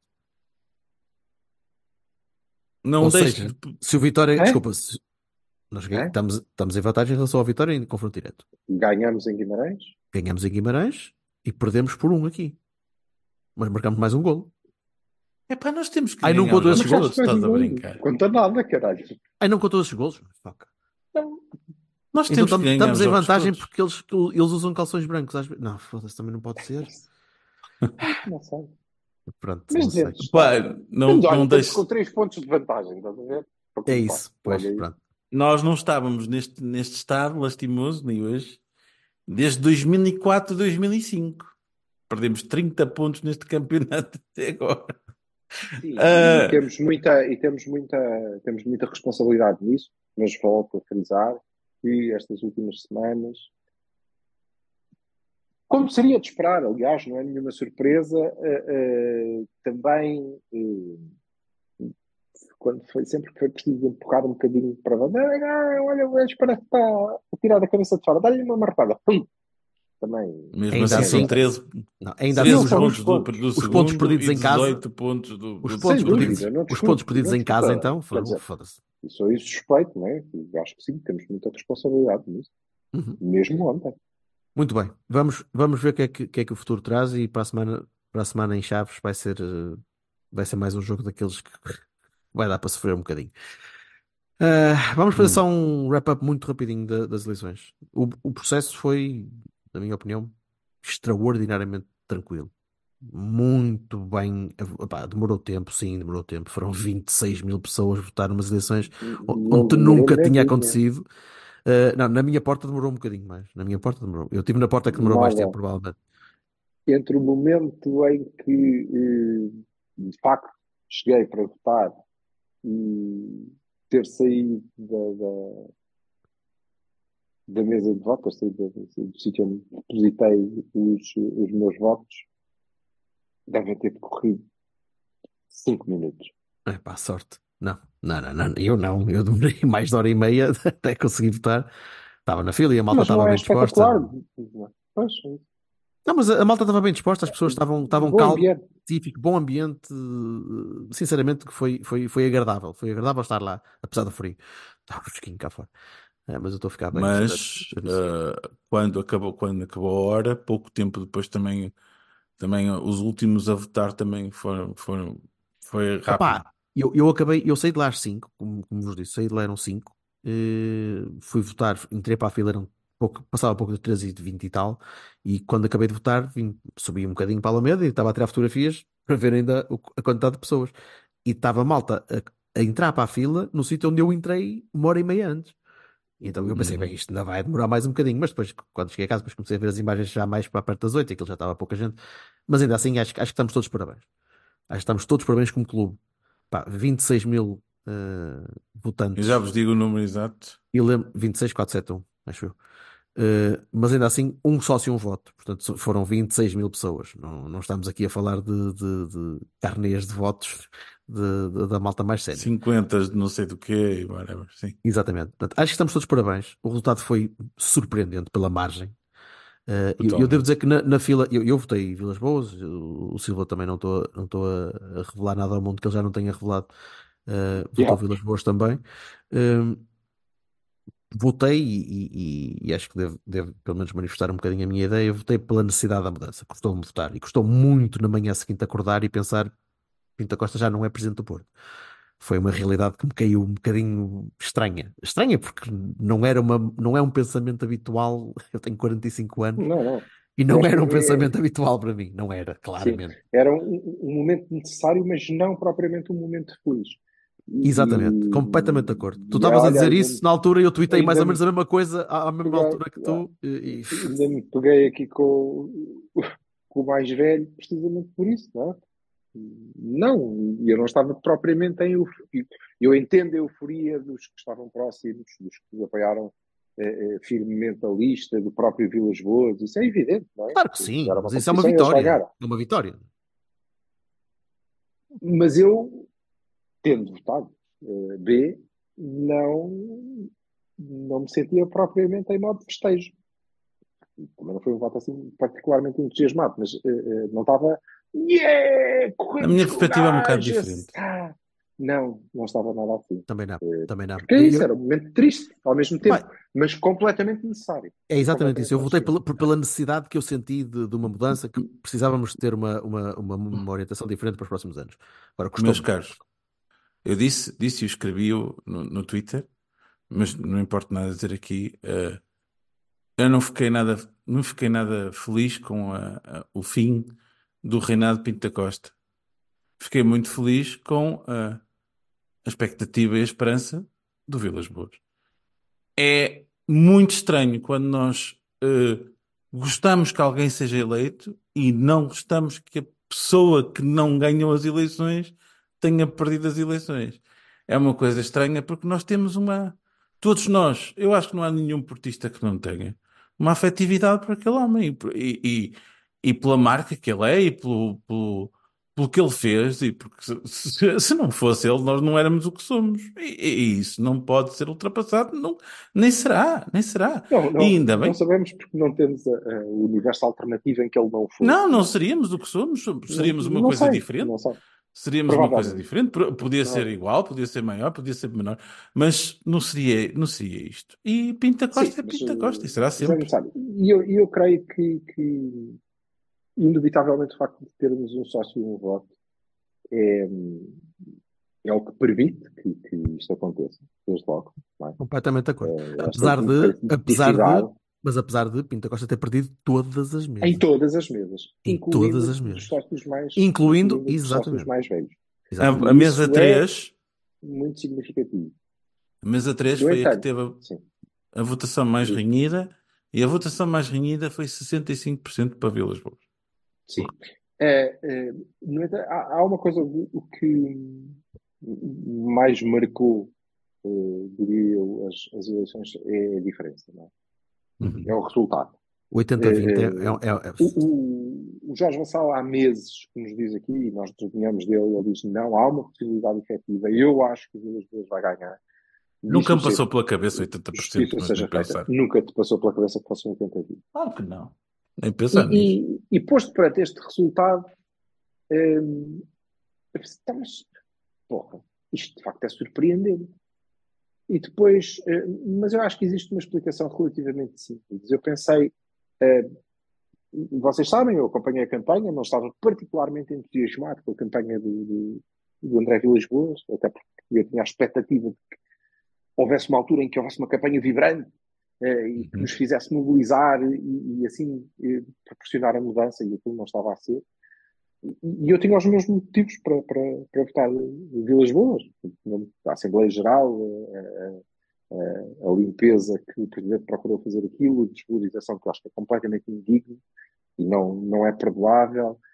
B: Não
C: Ou
B: deixe
C: seja,
B: de-
C: se o Vitória.
D: É?
C: Desculpa, se- nós ganha-
D: É?
C: estamos, estamos em vantagem em relação à Vitória em confronto direto.
D: Ganhamos em Guimarães.
C: Ganhamos em Guimarães e perdemos por um aqui. Mas marcamos mais um golo.
B: Epá, nós temos que
C: Ai, não
B: ganhar os
C: contou esses
B: jogos
C: golos?
B: todos, estás a
D: Não
B: brincar.
D: conta nada, caralho.
C: Ai, não contou esses golos? Fuck.
D: Não.
B: Nós
C: Então
B: temos que
C: estamos,
B: ganhar
C: estamos
B: os
C: em
B: jogos
C: vantagem
B: todos.
C: porque eles, eles usam calções brancos. às vezes. Não, foda-se, também não pode ser.
D: Não sei.
C: Pronto,
D: Mas
C: não sei.
D: dentro
B: Pá,
D: está.
B: não,
D: Mas olha,
B: não
D: estamos
B: deixe.
D: com três pontos de vantagem, estás a ver? Para
C: É
D: começar.
C: isso, pois,
D: Logo aí.
C: pronto.
B: Nós não estávamos neste, neste estado lastimoso, nem hoje, desde dois mil e quatro, dois mil e cinco. Perdemos trinta pontos neste campeonato até agora.
D: Sim,
B: Ah.
D: e temos muita, e temos muita, temos muita responsabilidade nisso, mas volto a frisar que estas últimas semanas, como seria de esperar, aliás, não é nenhuma surpresa, eh, eh, também eh, quando foi, sempre que foi preciso empurrar um bocadinho para baixo, ah, olha, o gajo parece que está a tirar da cabeça de fora, dá-lhe uma marretada. Pum! Também.
B: Mesmo
C: Ainda
B: assim,
C: assim-
B: são treze,
C: Não, ainda
B: treze
C: assim,
D: Não
C: os
D: são
C: pontos,
B: pontos
D: pontos.
B: do, do
C: os
B: segundo
C: pontos perdidos
B: e
C: em casa-
B: dezoito pontos do,
C: os
B: do
C: pontos
D: Sem
B: terceiro.
C: perdidos,
D: dúvida, não
C: os
D: discuto,
C: pontos perdidos
D: não
C: em casa,
D: discuto.
C: então,
D: Quer
C: foram,
D: dizer,
C: foda-se.
D: e sou isso suspeito, não é? E acho que sim, temos muita responsabilidade nisso.
C: Uhum.
D: Mesmo ontem.
C: Muito bem, vamos, vamos ver o que é que, o que é que o futuro traz e para a semana, para a semana em Chaves vai ser, eh, vai ser mais um jogo daqueles que vai dar para sofrer um bocadinho. Ah, vamos fazer
B: Hum.
C: só um wrap-up muito rapidinho da- das eleições. O, o processo foi, na minha opinião, extraordinariamente tranquilo. Muito bem. Epá, demorou tempo, sim, demorou tempo. Foram vinte e seis mil pessoas votar numas eleições
D: Não
C: onde
D: demorou
C: nunca
D: nem
C: tinha
D: vinte,
C: acontecido. Uh, não, na minha porta demorou um bocadinho mais. Na minha porta demorou. Eu estive na porta que demorou mais
D: Nada.
C: tempo, provavelmente.
D: Entre o momento em que, eh, de facto, cheguei para votar e ter saído da, da, da mesa de voto, ter saído do, do sítio onde depositei os, os meus votos, deve ter decorrido cinco minutos.
C: É pá, sorte. Não, não, não, não, eu não. Eu demorei mais de hora e meia até conseguir votar. Estava na fila e a malta
D: Mas não
C: estava
D: é
C: bem disposta.
D: espetacular. Pois,
C: Não, mas a a malta estava bem disposta, as pessoas estavam, estavam
D: bom
C: calmo,
D: ambiente.
C: pacífico, bom ambiente. eh, Sinceramente, que foi, foi, foi agradável. Foi agradável estar lá, apesar do frio. Estava fresquinho cá fora. É, mas eu estou a ficar bem.
B: Mas
C: satisfeito nisso.
B: ah, quando acabou, quando acabou a hora, pouco tempo depois também, também ah, os últimos a votar também foram, foram, foi rápido.
C: Opá, eu, eu acabei, eu saí de lá às cinco, como, como vos disse, saí de lá eram cinco, fui votar, entrei para a fila, eram pouco, passava pouco de treze e de vinte e tal, e quando acabei de votar, vim, subi um bocadinho para a Alameda e estava a tirar fotografias para ver ainda o- a quantidade de pessoas. E estava a malta a, a entrar para a fila no sítio onde eu entrei uma hora e meia antes. E então eu pensei, bem, isto ainda vai demorar mais um bocadinho, mas depois, quando cheguei a casa, depois comecei a ver as imagens já mais para perto das oito, e aquilo já estava pouca gente. Mas ainda assim, acho, que- acho que estamos todos de parabéns. Acho que estamos todos de parabéns como clube. Pá, vinte e seis mil uh,
B: Eu
C: votantes.
B: já vos digo o número exato.
C: E lembro, vinte e seis mil quatrocentos e setenta e um, acho eu. Uh, mas ainda assim, um sócio, um voto. Portanto, so- foram vinte e seis mil pessoas. Não, não estamos aqui a falar de, de, de carnês de votos de- de- da malta mais sénior.
B: cinquenta de não sei do quê, e whatever, sim.
C: Exatamente. Portanto, acho que estamos todos de parabéns. O resultado foi surpreendente pela margem. Uh, eu, eu devo
B: Totalmente.
C: dizer que na, na fila, eu, eu votei em Vilas Boas, o, o Silva também não estou não estou a, a revelar nada ao mundo que ele já não tenha revelado. Uh, votou
D: Yeah.
C: Vilas Boas também. Um, Votei e, e- e acho que devo, devo pelo menos manifestar um bocadinho a minha ideia. Eu votei pela necessidade da mudança. Custou-me votar e custou muito na manhã seguinte acordar e pensar: Pinto da Costa já não é presidente do Porto. Foi uma realidade que me caiu um bocadinho estranha. Estranha porque não era uma, não é um pensamento habitual. Eu tenho quarenta e cinco anos
D: Não, não.
C: e
D: Eu
C: não
D: acho que
C: era um
D: é,
C: pensamento habitual para mim. Não era,
D: sim,
C: claramente.
D: era um, um momento necessário, mas não propriamente um momento feliz.
C: Exatamente,
D: E,
C: completamente de acordo. Tu
D: e, e
C: estavas a
D: olha,
C: dizer
D: ainda,
C: isso na altura e eu tuitei mais
D: ainda
C: ou menos
D: me
C: a mesma coisa à à mesma
D: peguei,
C: altura que
D: yeah,
C: tu. E, e-
D: ainda me peguei aqui com, com o mais velho, precisamente por isso, não é? Não, eu não estava propriamente em euforia. Eu entendo a euforia dos que estavam próximos, dos que apoiaram eh, eh, firmemente a lista, do próprio Vilas Boas, isso é evidente, não é?
C: Claro que sim,
D: Era uma
C: mas isso é uma
D: competição e eles
C: vitória.
D: ganharam.
C: É uma vitória.
D: Mas eu, tendo votado eh, B, não, não me sentia propriamente em modo de festejo. Também não foi um voto assim particularmente entusiasmado, mas eh, eh, não estava, yeah,
B: Na minha
D: corremos com o
B: perspectiva é um bocado
D: gajo,
B: diferente.
D: ah! Não, não estava nada assim.
C: Também não,
D: Eh,
C: também não.
D: Porque é isso,
C: Eu,
D: era um momento triste ao mesmo
C: epá,
D: tempo, mas completamente necessário.
C: é
D: E
C: exatamente isso.
D: completamente
C: Eu votei
D: legítimo.
C: pela, por- pela necessidade que eu senti de, de uma mudança que precisávamos de ter uma, uma, uma, uma orientação diferente para os próximos anos. Agora,
B: Meus
C: custou-me.
B: caros, eu disse, disse e escrevi no, no Twitter, mas não importa nada dizer aqui. eh, eu não fiquei nada, não fiquei nada feliz com a- a- o fim do reinado de Pinto da Costa. Fiquei muito feliz com a, a expectativa e a esperança do Vilas Boas. É muito estranho quando nós eh, gostamos que alguém seja eleito e não gostamos que a pessoa que não ganhou as eleições tenha perdido as eleições. É uma coisa estranha porque nós temos uma. Todos nós, eu acho que não há nenhum portista que não tenha uma afetividade por aquele homem e, por- e, e- e pela marca que ele é e pelo, pelo, pelo que ele fez. E porque se, se- se não fosse ele, nós não éramos o que somos. E, e isso não pode ser ultrapassado. Não, nem será, nem será.
D: Não,
B: E
D: não,
B: ainda
D: não
B: bem.
D: sabemos porque não temos a- a- o universo alternativo em que ele não foi.
B: Não, não
D: Não,
B: seríamos o que somos.
D: não,
B: Seríamos uma
D: não
B: coisa
D: sei,
B: diferente.
D: não sei.
B: Seríamos uma coisa
D: Provavelmente.
B: diferente. Pro- Podia ser
D: Provavelmente.
B: igual, podia ser maior, podia ser menor, mas não seria, não seria isto. E Pinta
D: Sim,
B: Costa é
D: mas
B: Pinta Costa e
D: uh,
B: será
D: já não
B: sempre.
D: sabe. E eu, e eu creio que, que, indubitavelmente, o facto de termos um sócio e um voto é, é o que permite que, que isto aconteça, desde logo. Não é?
C: Completamente de acordo.
D: Eh, Esta
C: Apesar de, apesar de,
D: democraticidade
C: mas apesar de Pinto da Costa ter perdido todas as
D: em
C: mesas.
D: todas as mesas,
C: Em todas
D: incluindo
C: as
D: dos
C: mesas.
D: sócios mais,
C: Incluindo,
D: incluindo dos sócios
C: exatamente,
D: mais velhos.
B: A, a
C: exatamente.
D: E
B: mesa
D: isso é
B: três
D: muito significativo.
B: a mesa três
D: No
B: foi a que
D: entanto,
B: teve
D: sim,
B: a, a votação mais
D: diz,
B: renhida e a votação mais renhida foi sessenta e cinco por cento para Vilas Boas.
D: sim. É, é, no entanto, há, há uma coisa o o que mais marcou, eh, diria eu, as, as eleições é a diferença, não é?
C: Uhum.
D: É o resultado.
C: oitenta a
D: Eh,
C: vinte é,
D: eh,
C: é, é- é-
D: o, o, o Jorge Vassal há meses que nos diz aqui, e nós desviamos dele, ele diz não, há uma possibilidade efetiva, eu acho que o Vilas Boas vai ganhar.
B: Nunca me
D: Disse-me
B: passou
D: sempre,
B: pela cabeça oitenta por cento,
D: justiça
B: mas nem
D: seja feita.
B: pensar.
D: Nunca te passou pela cabeça que fosse um oitenta vinte.
B: Claro que não. Nem pensar nisso.
D: E, e, e posto perante este resultado, hum, eu pensei, "Tá, mas, porra, isto de facto é surpreendente." E depois, eh, mas eu acho que existe uma explicação relativamente simples. Eu pensei, eh, vocês sabem, eu acompanhei a campanha, não estava particularmente entusiasmado com a campanha do, do, do André Vilas Boas, até porque eu tinha a expectativa de que houvesse uma altura em que houvesse uma campanha vibrante eh, e que
B: Uhum.
D: nos fizesse mobilizar e, e assim eh, proporcionar a mudança, e aquilo não estava a ser. E eu tinha os meus motivos para, para, para votar em Vilas Boas. A Assembleia Geral, a, a, a limpeza que o Presidente procurou fazer aquilo, a desvalorização que eu acho que é completamente indigno e não, não é perdoável.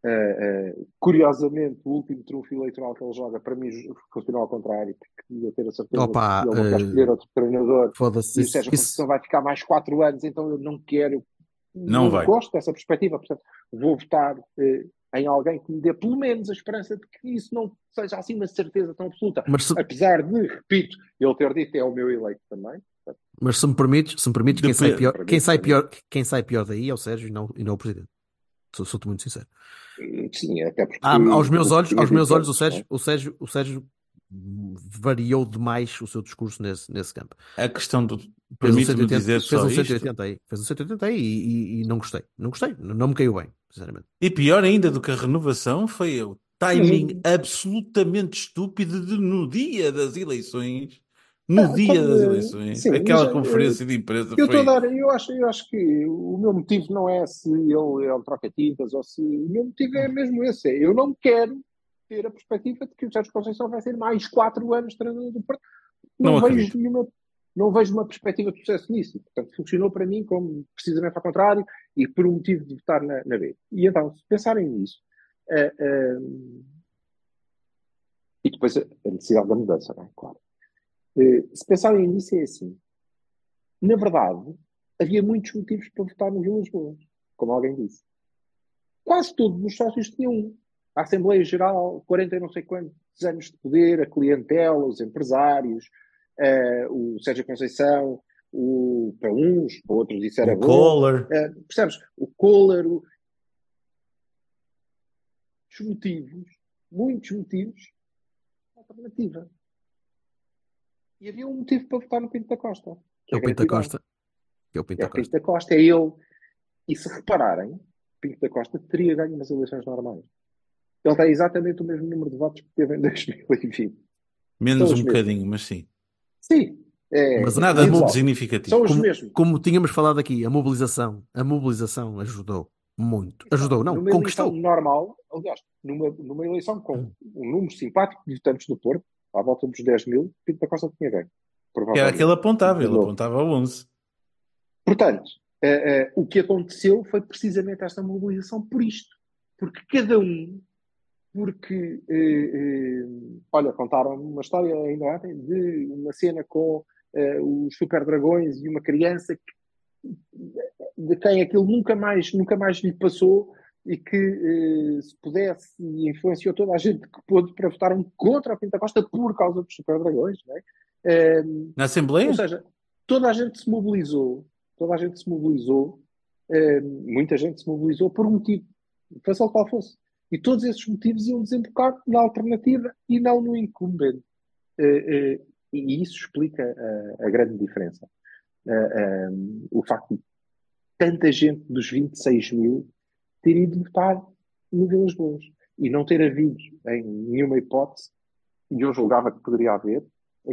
D: Uh, uh, curiosamente, o último trunfo eleitoral que ele joga, para mim, continua ao contrário, porque eu ter a certeza
C: Opa,
D: que ele não quer escolher
C: uh,
D: outro treinador
C: foda-se,
D: e o
C: isso,
D: Sérgio Conceição
C: isso-
D: vai ficar mais quatro anos, então eu não quero,
B: Não
D: não
B: vai.
D: gosto dessa perspectiva, portanto, vou votar uh, em alguém que me dê pelo menos a esperança de que isso não seja assim uma certeza tão absoluta.
C: mas, se,
D: Apesar de, repito, ele ter dito é o meu eleito também. Portanto,
C: mas se me permites, se me permites, quem sai
B: Depende.
C: pior,
D: para
C: quem
D: mim,
C: sai
D: para mim,
C: pior, quem sai pior daí é o Sérgio e não, e não o Presidente. Sou, sou-te muito sincero.
D: sim, até porque
C: Ah, aos meus
D: o que
C: olhos,
D: tinha
C: aos meus
D: dito
C: olhos, o
D: antes, não
C: Sérgio,
D: é?
C: o Sérgio, o Sérgio variou demais o seu discurso nesse, nesse campo.
B: A questão do.
C: Fez um
B: Permite-me
C: cento e oitenta,
B: dizer
C: fez
B: só
C: um
B: isto.
C: cento e oitenta aí, fez um cento e oitenta aí e, e- e não gostei. Não gostei, não, não me caiu bem, sinceramente.
B: E pior ainda do que a renovação foi o
D: Mas
B: timing
D: eu-
B: absolutamente estúpido de, no dia das eleições, no
D: ah,
B: dia das
D: como,
B: eleições,
D: sim, mas
B: aquela
D: uh,
B: conferência de imprensa
D: eu estou a
B: foi.
D: dar, eu acho, eu acho que o meu motivo não é se ele é um troca-tintas ou se. O meu motivo é mesmo esse. É, eu não quero ter a perspectiva de que o Sérgio Conceição vai ser mais quatro anos treinador do Porto.
B: Não
D: Não vejo
B: acredito.
D: nenhuma, não vejo uma perspectiva de sucesso nisso. Portanto, funcionou para mim como precisamente ao contrário e por um motivo de votar na, na B. E então, se pensarem nisso, eh, eh, e depois a a necessidade da mudança, não é? Claro. Eh, se pensarem nisso, é assim. Na verdade, havia muitos motivos para votar no Vilas Boas, como alguém disse. Quase todos os sócios tinham um. A Assembleia Geral, quarenta e não sei quantos anos de poder, a clientela, os empresários, eh, o Sérgio Conceição, o, para uns, para outros isso era
B: O
D: bom.
B: Kohler.
D: Eh, percebes? O Kohler, o- os motivos, muitos motivos, alternativa. E havia um motivo para votar no Pinto da Costa, que
C: É
D: é
C: o
D: a
C: Pinto da
D: gratuidade.
C: Costa. É o Pinto
D: É
C: da
D: o Pinto
C: Costa.
D: da Costa, é ele. E se repararem, Pinto da Costa teria ganho umas eleições normais. Ele tem exatamente o mesmo número de votos que teve em dois mil e vinte. São
B: Menos
D: os
B: um
D: mesmos.
B: bocadinho, mas sim.
D: Sim,
C: Mas
D: é,
C: a,
B: Nada
C: a
D: diz
B: muito
C: mo-
D: logo.
B: significativo.
D: São os
C: como,
D: mesmos.
C: como tínhamos falado aqui, a mobilização, a mobilização ajudou muito. Ajudou, não,
D: Numa eleição
C: conquistou.
D: normal, aliás, numa, numa eleição com um número simpático de votantes do Porto, à volta dos dez mil, Pinto da Costa tinha ganho.
B: Que era aquele
D: Provavelmente.
B: apontava,
D: De
B: ele
D: novo.
B: apontava a onze.
D: Portanto, eh, eh, o que aconteceu foi precisamente esta mobilização por isto. Porque cada um, porque, eh, eh, olha, contaram uma história ainda ontem de uma cena com eh, os Super Dragões e uma criança que, de quem aquilo nunca mais, nunca mais lhe passou e que, eh, se pudesse, influenciou toda a gente que pôde para votar contra a Pinta Costa por causa dos Super Dragões, não é? Eh,
B: Na
D: Ou
B: Assembleia?
D: seja, toda a gente se mobilizou, toda a gente se mobilizou, eh, muita gente se mobilizou por um motivo, fosse ele qual fosse. E todos esses motivos iam desembocar na alternativa e não no incumbente. Eh, eh, e isso explica a, a grande diferença. Eh, eh, o facto de tanta gente dos vinte e seis mil ter ido votar no Vilas Boas e não ter havido, em nenhuma hipótese, e eu julgava que poderia haver,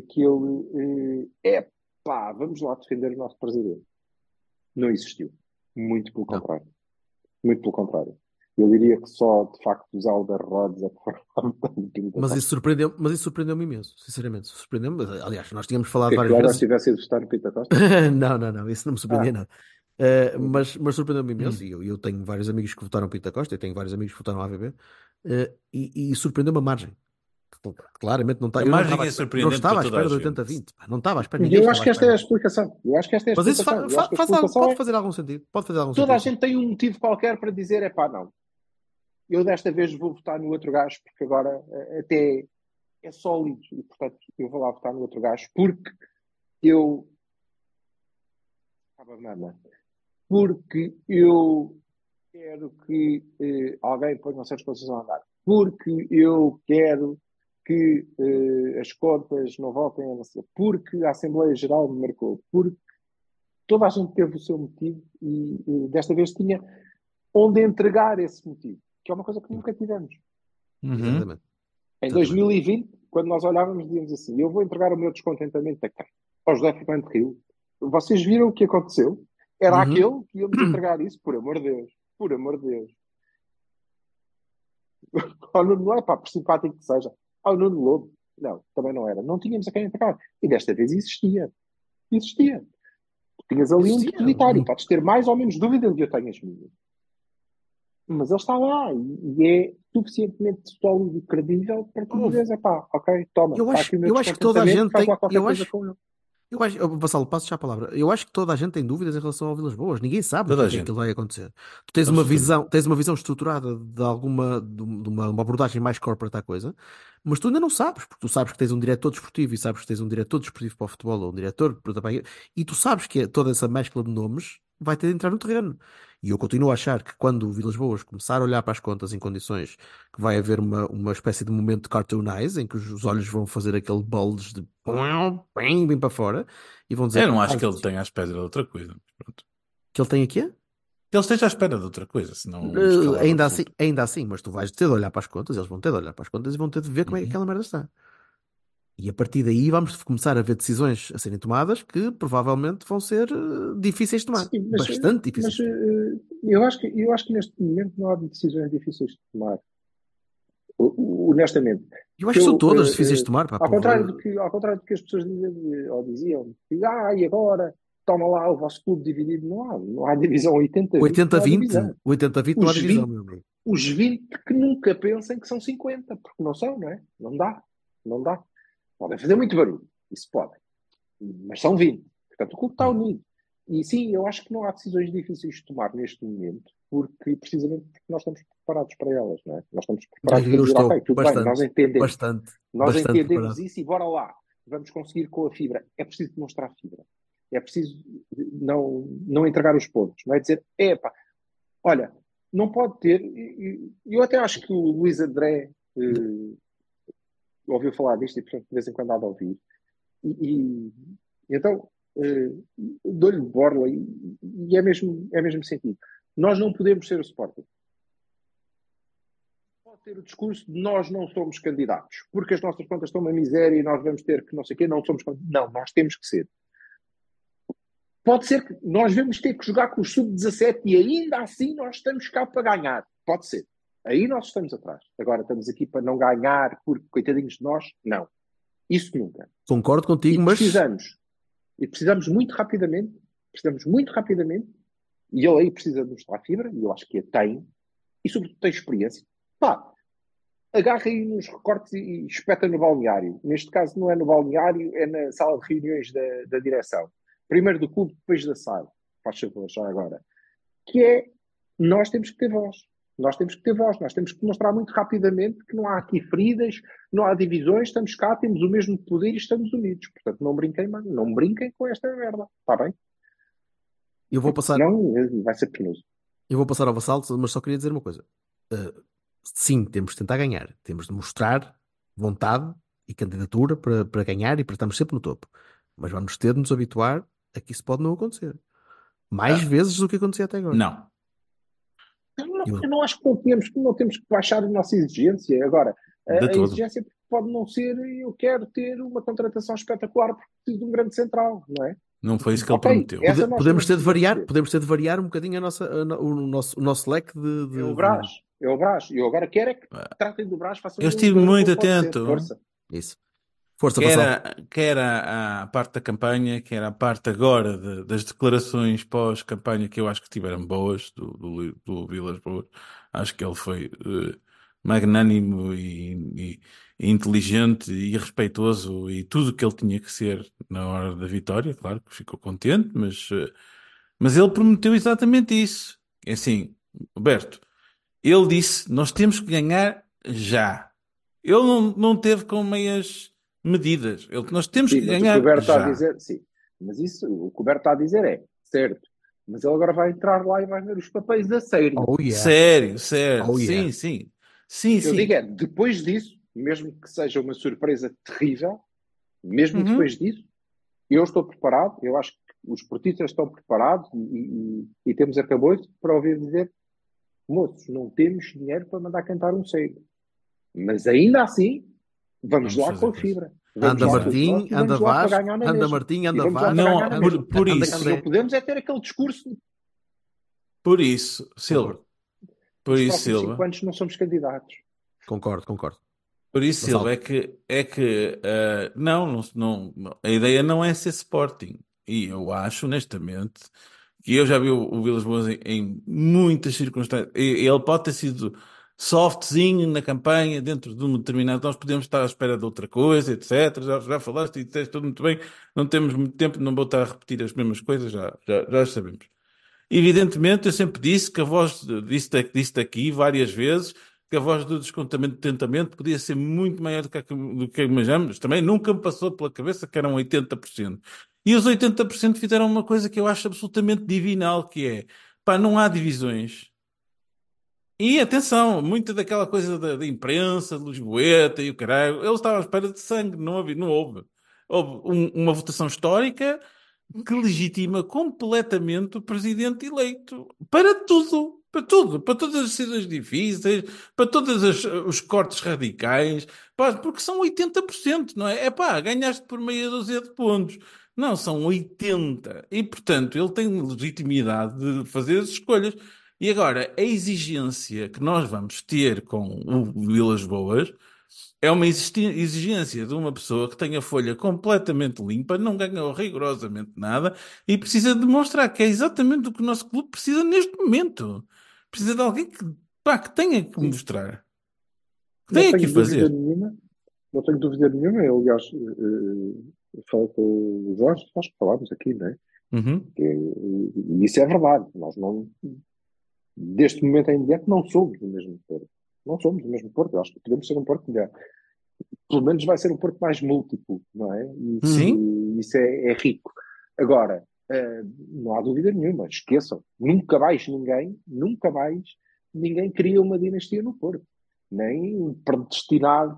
D: aquele é pá, vamos lá defender o nosso presidente. Não existiu. Muito pelo
C: Não.
D: contrário. Muito pelo contrário. Eu diria que só, de facto, os Alder Rhodes é que foram lá votar no Pinto da
C: Mas
D: Costa.
C: isso surpreendeu, mas isso surpreendeu-me imenso, sinceramente. Surpreendeu-me. Aliás, nós tínhamos
D: O
C: falado
D: que é que
C: várias
D: o Alder
C: vezes.
D: tivesse ido votar no Pinto da Costa?
C: Não, não, não, isso não me surpreendia
D: Ah,
C: nada. Uh,
D: uhum.
C: mas mas surpreendeu-me imenso,
B: Hum.
C: e eu, eu tenho vários amigos que votaram Pinto da Costa, e tenho vários amigos que votaram A V B, uh, e, e surpreendeu-me a margem. Claramente não está,
B: A
C: eu não
B: margem
C: estava à
B: é
C: espera, não
B: surpreendente
C: estava
B: para
C: à
B: toda a
C: espera de
B: gente.
C: oitenta a vinte, pá, não estava à espera,
D: E
C: ninguém
D: eu
C: estava
D: acho
C: à
D: que esta é a
C: espera.
D: explicação. Eu acho que esta é a
C: Mas isso
D: explicação.
C: fa-
D: Eu
C: fa-
D: acho que a
C: faz algo-
D: explicação
C: pode
D: é
C: fazer algum sentido, pode fazer algum
D: toda a
C: sentido, sim.
D: gente tem um motivo qualquer para dizer, é pá, não. Eu desta vez vou votar no outro gajo porque agora eh, até é sólido e, portanto, eu vou lá votar no outro gajo porque eu... Acaba nada. Porque eu quero que eh, alguém ponha certas coisas a andar. Porque eu quero que eh, as contas não voltem a nascer. Porque a Assembleia Geral me marcou. Porque toda a gente teve o seu motivo e eh, desta vez tinha onde entregar esse motivo. Que é uma coisa que nunca tivemos.
B: Uhum.
C: Exatamente.
D: Em
C: Exatamente.
D: dois mil e vinte, quando nós olhávamos, dizíamos assim, eu vou entregar o meu descontentamento a quem? Ao José Fernando Rio. Vocês viram o que aconteceu? Era
C: Uhum.
D: aquele que íamos entregar isso, por amor de Deus. Por amor de Deus. Ao Nuno Lobo, pá, por simpático que seja. Ao Nuno Lobo. Não, também não era. Não tínhamos a quem entregar. E desta vez existia. Existia. Tinhas ali um
C: Existia
D: depositário.
C: um-
D: Podes ter mais ou menos dúvida de eu tenho as minhas. mas ele está lá e, e é suficientemente sólido e credível para tu
C: Ouve,
D: dizeres, epá, ok, toma,
C: eu
D: está
C: acho,
D: aqui o meu
C: eu acho que toda a
D: descontentamento,
C: gente
D: faz
C: tem.
D: lá qualquer
C: Eu
D: coisa
C: acho,
D: com ele.
C: eu acho, eu, Vassalo, passo já a palavra. Eu acho que toda a gente tem dúvidas em relação ao Vilas Boas. Ninguém sabe o
B: Toda
C: que
B: a
C: é que
B: gente,
C: aquilo vai acontecer. Tu tens uma
B: absolutamente.
C: visão, tens uma visão estruturada de alguma, de de uma, uma abordagem mais corporate à coisa, mas tu ainda não sabes, porque tu sabes que tens um diretor desportivo e sabes que tens um diretor desportivo para o futebol ou um diretor para também, e tu sabes que é toda essa mescla de nomes vai ter de entrar no terreno. E eu continuo a achar que quando o Vilas Boas começar a olhar para as contas em condições que vai haver uma, uma espécie de momento de cartoonize em que os os olhos vão fazer aquele bulge de bem bem para fora e vão
B: Eu
C: dizer,
B: não acho
C: ai,
B: que ele tenha à espera de outra coisa. Mas pronto.
C: que ele tem aqui?
B: Que ele esteja à espera de outra coisa, senão um
C: Eh,
B: descalabro
C: ainda assim,
B: absoluto.
C: ainda assim, mas tu vais ter de olhar para as contas, eles vão ter de olhar para as contas e vão ter de ver como é que
B: Uhum.
C: aquela merda está. E a partir daí vamos começar a ver decisões a serem tomadas que provavelmente vão ser eh, difíceis de tomar.
D: Sim, mas,
C: Bastante difíceis
D: mas
C: de tomar.
D: eh, eu, acho que, eu acho que neste momento não há decisões difíceis de tomar, o- o- honestamente.
C: Eu acho
D: Que
C: que são
D: eu,
C: todas
D: eh,
C: difíceis de
D: eh,
C: tomar, pá,
D: ao,
C: por...
D: contrário do que, ao contrário do que as pessoas dizem, eh, ou diziam, que, ah, e agora, toma lá o vosso clube dividido, não há, não há divisão oitenta vinte,
C: oitenta
D: não há
C: vinte,
D: divisão.
C: oitenta vinte não há
D: Os
C: divisão,
D: vinte
C: meu amigo.
D: os vinte que nunca pensem que são cinquenta, porque não são, não é? Não dá, não dá. Podem fazer muito barulho, isso pode, mas são vinte. Portanto, o clube está
C: Hum.
D: unido. E sim, eu acho que não há decisões difíceis de tomar neste momento, porque precisamente porque nós estamos preparados para elas, não é? Nós estamos preparados para
C: Eu
D: dizer, ok,
C: estou
D: tudo bem, nós
C: bastante,
D: entendemos.
C: bastante,
D: Nós
C: bastante
D: entendemos
C: preparado.
D: isso e bora lá. Vamos conseguir com a fibra. É preciso demonstrar fibra. É preciso não, não entregar os pontos. Não é dizer, epá, olha, não pode ter. e- e- Eu até acho que o Luís André eh, ouviu falar disto e, portanto, de vez em quando há de ouvir. E, e- e então, eh, dou-lhe borla e, e é, mesmo, é mesmo sentido. Nós não podemos ser o Sporting. Pode ter o discurso de nós não somos candidatos, porque as nossas contas estão uma miséria e nós vamos ter que não sei o quê, não somos candidatos. Não, nós temos que ser. Pode ser que nós vamos ter que jogar com o sub dezassete e ainda assim nós estamos cá para ganhar. Pode ser. Aí nós estamos atrás. Agora estamos aqui para não ganhar porque coitadinhos de nós? Não. Isso nunca.
C: Concordo
D: E
C: contigo, mas
D: precisamos. E precisamos muito rapidamente, precisamos muito rapidamente, e ele aí precisa de mostrar fibra, e eu acho que a tem, e sobretudo tem experiência. Pá, agarra aí nos recortes e espeta no balneário. Neste caso não é no balneário, é na sala de reuniões da, da direção. Primeiro do clube, depois da S A D. Faz favor, já agora. Que é, nós temos que ter voz. Nós temos que ter voz. Nós temos que mostrar muito rapidamente que não há aqui feridas, não há divisões, estamos cá, temos o mesmo poder e estamos unidos. Portanto, não brinquem, mano. Não brinquem com esta merda. Está bem?
C: eu vou passar,
D: Senão eh, vai ser penoso.
C: eu vou passar ao Vassalo, mas só queria dizer uma coisa. Uh, sim, temos de tentar ganhar. Temos de mostrar vontade e candidatura para, para ganhar e para estarmos sempre no topo. Mas vamos ter de nos habituar a que isso pode não acontecer. Mais
B: Ah,
C: vezes do que acontecia até agora.
B: não,
D: Eu não,
C: Eu,
D: eu não acho que não, temos, que não temos que baixar a nossa exigência. Agora, a,
B: de
D: a
B: todo.
D: exigência pode não ser eu quero ter uma contratação espetacular porque preciso de um grande central, não é?
B: Não foi isso que ele
D: Ok,
B: prometeu.
D: essa
C: pode-
D: nós
C: podemos
D: também
C: ter de
D: precisamos
C: variar,
D: ter.
C: podemos ter de variar um bocadinho a nossa, a no- o, nosso, o nosso leque de,
D: É o
C: de-
D: Brás,
C: de-
D: é o Brás. E eu agora quero é que
B: Ah,
D: tratem do Brás, façam
B: Eu
D: um
B: estive
D: jogador
B: muito
D: como pode ser.
B: atento,
D: Força.
C: Isso. Força,
B: quer
C: Vassalo.
B: a, quer a, a parte da campanha, quer a parte agora de- das declarações pós-campanha, que eu acho que tiveram boas, do, do, do Vilas Boas. Acho que ele foi eh, magnânimo e, e- e inteligente e respeitoso e tudo o que ele tinha que ser na hora da vitória. Claro que ficou contente, mas, eh, mas ele prometeu exatamente isso. É assim, Roberto, ele disse: nós temos que ganhar já. Ele não, não teve com meias medidas. Ele, nós temos
D: Sim,
B: que
D: mas o que o
B: ganhar
D: Roberto está a
B: já.
D: dizer, sim. Mas isso, o que o Roberto está a dizer é certo. Mas ele agora vai entrar lá e vai ver os papéis a sério.
C: Oh yeah.
B: Sério, sério.
C: Oh yeah.
B: Sim, sim.
D: O
B: Sim,
D: que eu digo
B: sim.
D: é, depois disso, mesmo que seja uma surpresa terrível, mesmo
B: Uhum.
D: depois disso, eu estou preparado, eu acho que os portistas estão preparados e, e, e temos acabouço para ouvir dizer, moços, não temos dinheiro para mandar cantar um cego. Mas ainda assim, vamos
B: Vamos
D: lá
B: fazer
D: com a
B: coisa.
D: fibra. Vamos
C: Anda
D: lá
B: Exato.
D: todos
C: Martim,
D: nós e
C: anda
D: vamos lá para
C: Vasco,
D: ganhar na
C: anda
D: mesma.
C: Martim,
D: E
C: anda
D: vamos lá
C: Vasco,
D: para ganhar na
B: Não, por,
D: mesma.
C: anda,
B: por
C: anda
D: Não
B: isso,
C: Candé.
D: podemos é ter aquele discurso de
B: por isso, Silva,
C: Concordo,
B: por
D: nos
B: isso,
D: próximos cinco
B: Silva,
D: anos não somos candidatos.
C: concordo, concordo.
B: por isso, Silva,
C: Vassalo.
B: é que, é que ah, não, não, não, a ideia não é ser Sporting. E eu acho, honestamente, que eu já vi o, o Vilas Boas em, em muitas circunstâncias. E- Ele pode ter sido softzinho na campanha, dentro de um determinado. Nós podemos estar à espera de outra coisa, etcétera. Já, já falaste e disseste tudo muito bem. Não temos muito tempo, não vou estar a repetir as mesmas coisas, já, já, já as sabemos. Evidentemente, eu sempre disse que a voz, disse, da- disse daqui várias vezes, que a voz do descontamento de tentamento podia ser muito maior do que, a que- do que imaginamos. Também nunca me passou pela cabeça que eram oitenta por cento. E os oitenta por cento fizeram uma coisa que eu acho absolutamente divinal, que é, pá, não há divisões. E atenção, muita daquela coisa da, da imprensa, de Lisboeta e o caralho, eles estavam à espera de sangue, não houve, não houve. Houve um- uma votação histórica que legitima completamente o presidente eleito para tudo, para tudo, para todas as decisões difíceis, para todos as- os cortes radicais, pá, porque são oitenta por cento, não é? É pá, ganhaste por meia dúzia de pontos. Não, são oitenta. E, portanto, ele tem legitimidade de fazer as escolhas. E agora, a exigência que nós vamos ter com o Vilas Boas é uma existi- exigência de uma pessoa que tem a folha completamente limpa, não ganhou rigorosamente nada e precisa demonstrar que é exatamente o que o nosso clube precisa neste momento. Precisa de alguém que, pá, que tenha que
D: Sim,
B: mostrar, que
D: não
B: tenha que
D: tenho dúvida
B: fazer.
D: nenhuma, não tenho dúvida nenhuma. Eu, aliás, eh, eh, falei com o Jorge, nós que falámos aqui, não é?
B: Uhum.
D: Que, e isso é verdade. Nós não, deste momento em diante, não somos do mesmo Porto. Não somos do mesmo Porto. Eu acho que podemos ser um Porto melhor. Pelo menos vai ser um Porto mais múltiplo, não é? E
B: Sim,
D: isso, isso é, é rico. Agora, eh, não há dúvida nenhuma, esqueçam, nunca mais ninguém, nunca mais ninguém cria uma dinastia no Porto. Nem um predestinado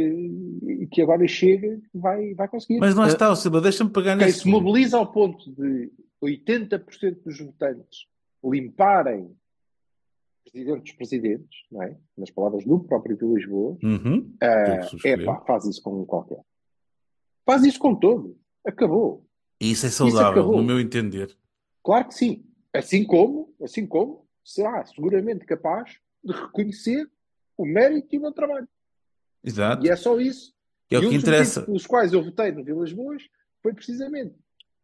D: eh, que agora chega vai, vai conseguir.
B: mas lá
C: Ah,
B: está, o Silva, deixa-me pegar
D: Quem
B: nesse
D: se
B: ponto.
D: mobiliza ao ponto de oitenta por cento dos votantes limparem presidente dos presidentes, não é? Nas palavras do próprio de Lisboa,
B: Uhum. Que eu
D: é
B: subscrevo.
D: pá, faz isso com qualquer. Faz isso com todos. Acabou.
B: E isso é
D: Isso
B: saudável, no
D: acabou.
B: meu entender.
D: Claro que sim. Assim como, assim como será seguramente capaz de reconhecer o mérito e o meu trabalho. E
B: Exato.
D: é só isso.
B: Que é o
D: E um
B: que
D: dos motivos
B: interessa.
D: pelos quais eu votei no Vilas Boas foi precisamente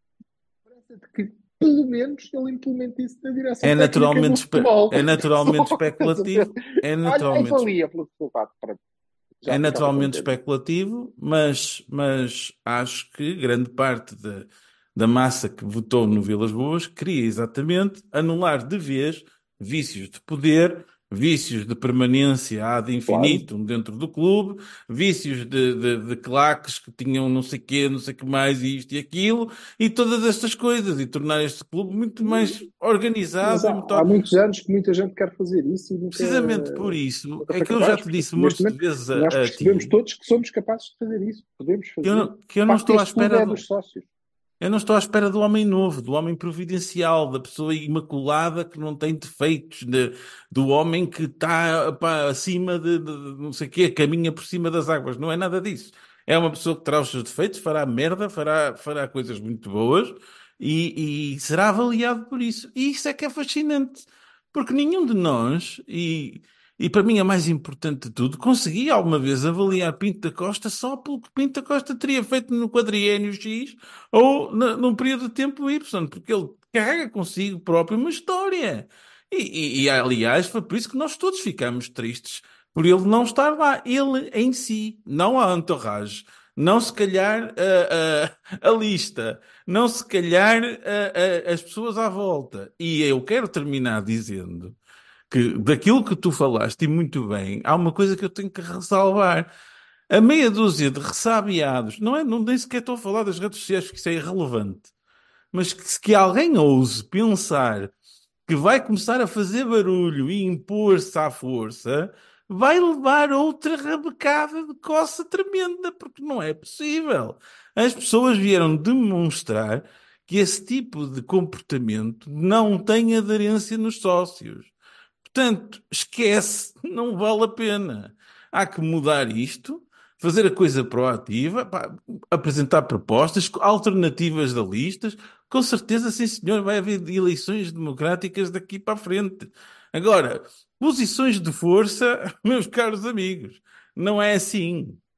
D: a esperança de que, pelo menos, ele implemente isso na direção
B: É
D: técnica
B: naturalmente,
D: do
B: espe-
D: futebol.
B: é naturalmente
D: Só, estás a ver?
B: especulativo. É
D: Olha, aí
B: naturalmente
D: valia pelo resultado. Pronto.
B: É
D: Já ficava
B: naturalmente
D: contente.
B: especulativo, mas, mas acho que grande parte da, da massa que votou no Vilas Boas queria exatamente anular de vez vícios de poder, vícios de permanência ad
D: Claro.
B: infinitum dentro do clube, vícios de, de, de claques que tinham não sei quê, não sei o que mais, e isto e aquilo, e todas estas coisas, e tornar este clube muito mais
D: Mas
B: organizado
D: há,
B: e muito.
D: há muitos anos que muita gente quer fazer isso e nunca,
B: Precisamente por isso
D: nunca
B: é
D: foi
B: que eu já
D: capaz.
B: te
D: Porque
B: disse
D: neste
B: montes de
D: momento
B: vezes a,
D: nós
B: a
D: percebemos
B: ti.
D: todos que somos capazes de fazer isso. Podemos
B: que eu
D: fazer.
B: não, que eu
D: De
B: não
D: facto,
B: estou à
D: este clube
B: espera
D: é
B: do,
D: dos sócios.
B: eu não estou à espera do homem novo, do homem providencial, da pessoa imaculada que não tem defeitos, de- do homem que está pá, acima de, de- de não sei o quê, caminha por cima das águas. Não é nada disso. É uma pessoa que terá os seus defeitos, fará merda, fará, fará coisas muito boas e, e será avaliado por isso. E isso é que é fascinante, porque nenhum de nós, e, e para mim é mais importante de tudo, conseguia alguma vez avaliar Pinto da Costa só pelo que Pinto da Costa teria feito no quadriênio X ou na- num período de tempo Y, porque ele carrega consigo próprio uma história. E, e- e, aliás, foi por isso que nós todos ficamos tristes por ele não estar lá, ele em si, não a entourage, não se calhar a, a, a lista, não se calhar a- a- as pessoas à volta. E eu quero terminar dizendo que daquilo que tu falaste, e muito bem, há uma coisa que eu tenho que ressalvar. A meia dúzia de ressabiados, não é, não nem sequer estou a falar das redes sociais, porque isso é irrelevante, mas que, que alguém ouse pensar que vai começar a fazer barulho e impor-se à força, vai levar outra rabecada de coça tremenda, porque não é possível. As pessoas vieram demonstrar que esse tipo de comportamento não tem aderência nos sócios. Portanto, esquece, não vale a pena. Há que mudar isto, fazer a coisa proativa, pá, apresentar propostas, alternativas da listas. Com certeza, sim, senhor, vai haver eleições democráticas daqui para a frente. Agora, posições de força, meus caros amigos, não é assim.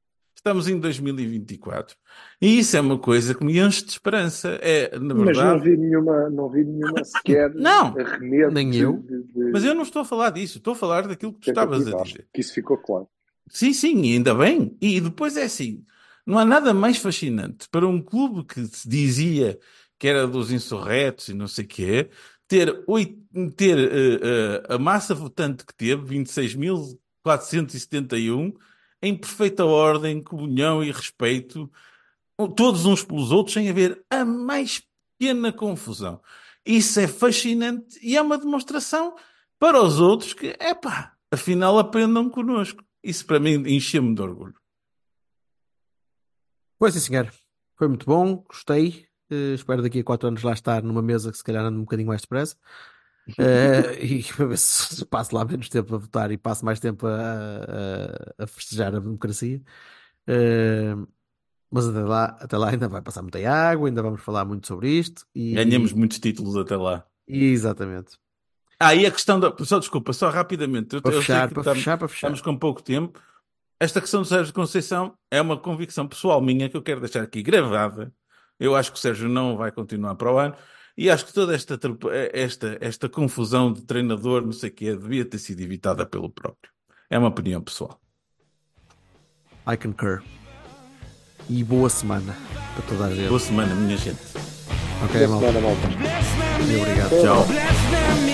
B: estamos em dois mil e vinte e quatro. E isso é uma coisa que me enche de esperança. É, na
D: Mas não
B: verdade...
D: vi nenhuma, não vi nenhuma sequer
B: Não,
D: arremedo
C: nem
D: de,
C: eu.
D: de, de
B: mas eu não estou a falar disso. Estou a falar daquilo que tu estavas a
D: tentativa. Acho
B: dizer.
D: que isso ficou claro.
B: Sim, sim, e ainda bem. E depois é assim, não há nada mais fascinante para um clube que se dizia que era dos insurretos e não sei o quê, ter, oito, ter eh, eh, a massa votante que teve, vinte e seis mil quatrocentos e setenta e um, em perfeita ordem, comunhão e respeito, todos uns pelos outros, sem haver a mais pequena confusão. Isso é fascinante e é uma demonstração para os outros que, epá, afinal aprendam connosco. Isso para mim encheu-me de orgulho.
C: Pois sim, senhor. Foi muito bom, gostei. Eh, espero daqui a quatro anos lá estar numa mesa que se calhar anda um bocadinho mais depressa. Eh, e para ver se se passo lá menos tempo a votar e passo mais tempo a, a, a festejar a democracia. Eh, mas até lá, até lá ainda vai passar muita água, ainda vamos falar muito sobre isto.
B: Ganhamos
C: E,
B: muitos títulos até lá.
C: e exatamente.
B: Ah, e a questão da... Só desculpa, só rapidamente. Eu,
C: Para
B: eu sei
C: fechar,
B: que
C: para
B: tam-
C: fechar, para fechar.
B: estamos com pouco tempo. Esta questão do Sérgio Conceição é uma convicção pessoal minha que eu quero deixar aqui gravada. Eu acho que o Sérgio não vai continuar para o ano e acho que toda esta, trepa- esta, esta confusão de treinador, não sei o quê, devia ter sido evitada pelo próprio. É uma opinião pessoal.
C: I concur. E boa semana para toda a gente.
B: Boa semana, minha gente.
C: Ok,
D: Boa
C: malta.
D: semana, malta.
C: E obrigado.
B: Tchau.
H: Bless them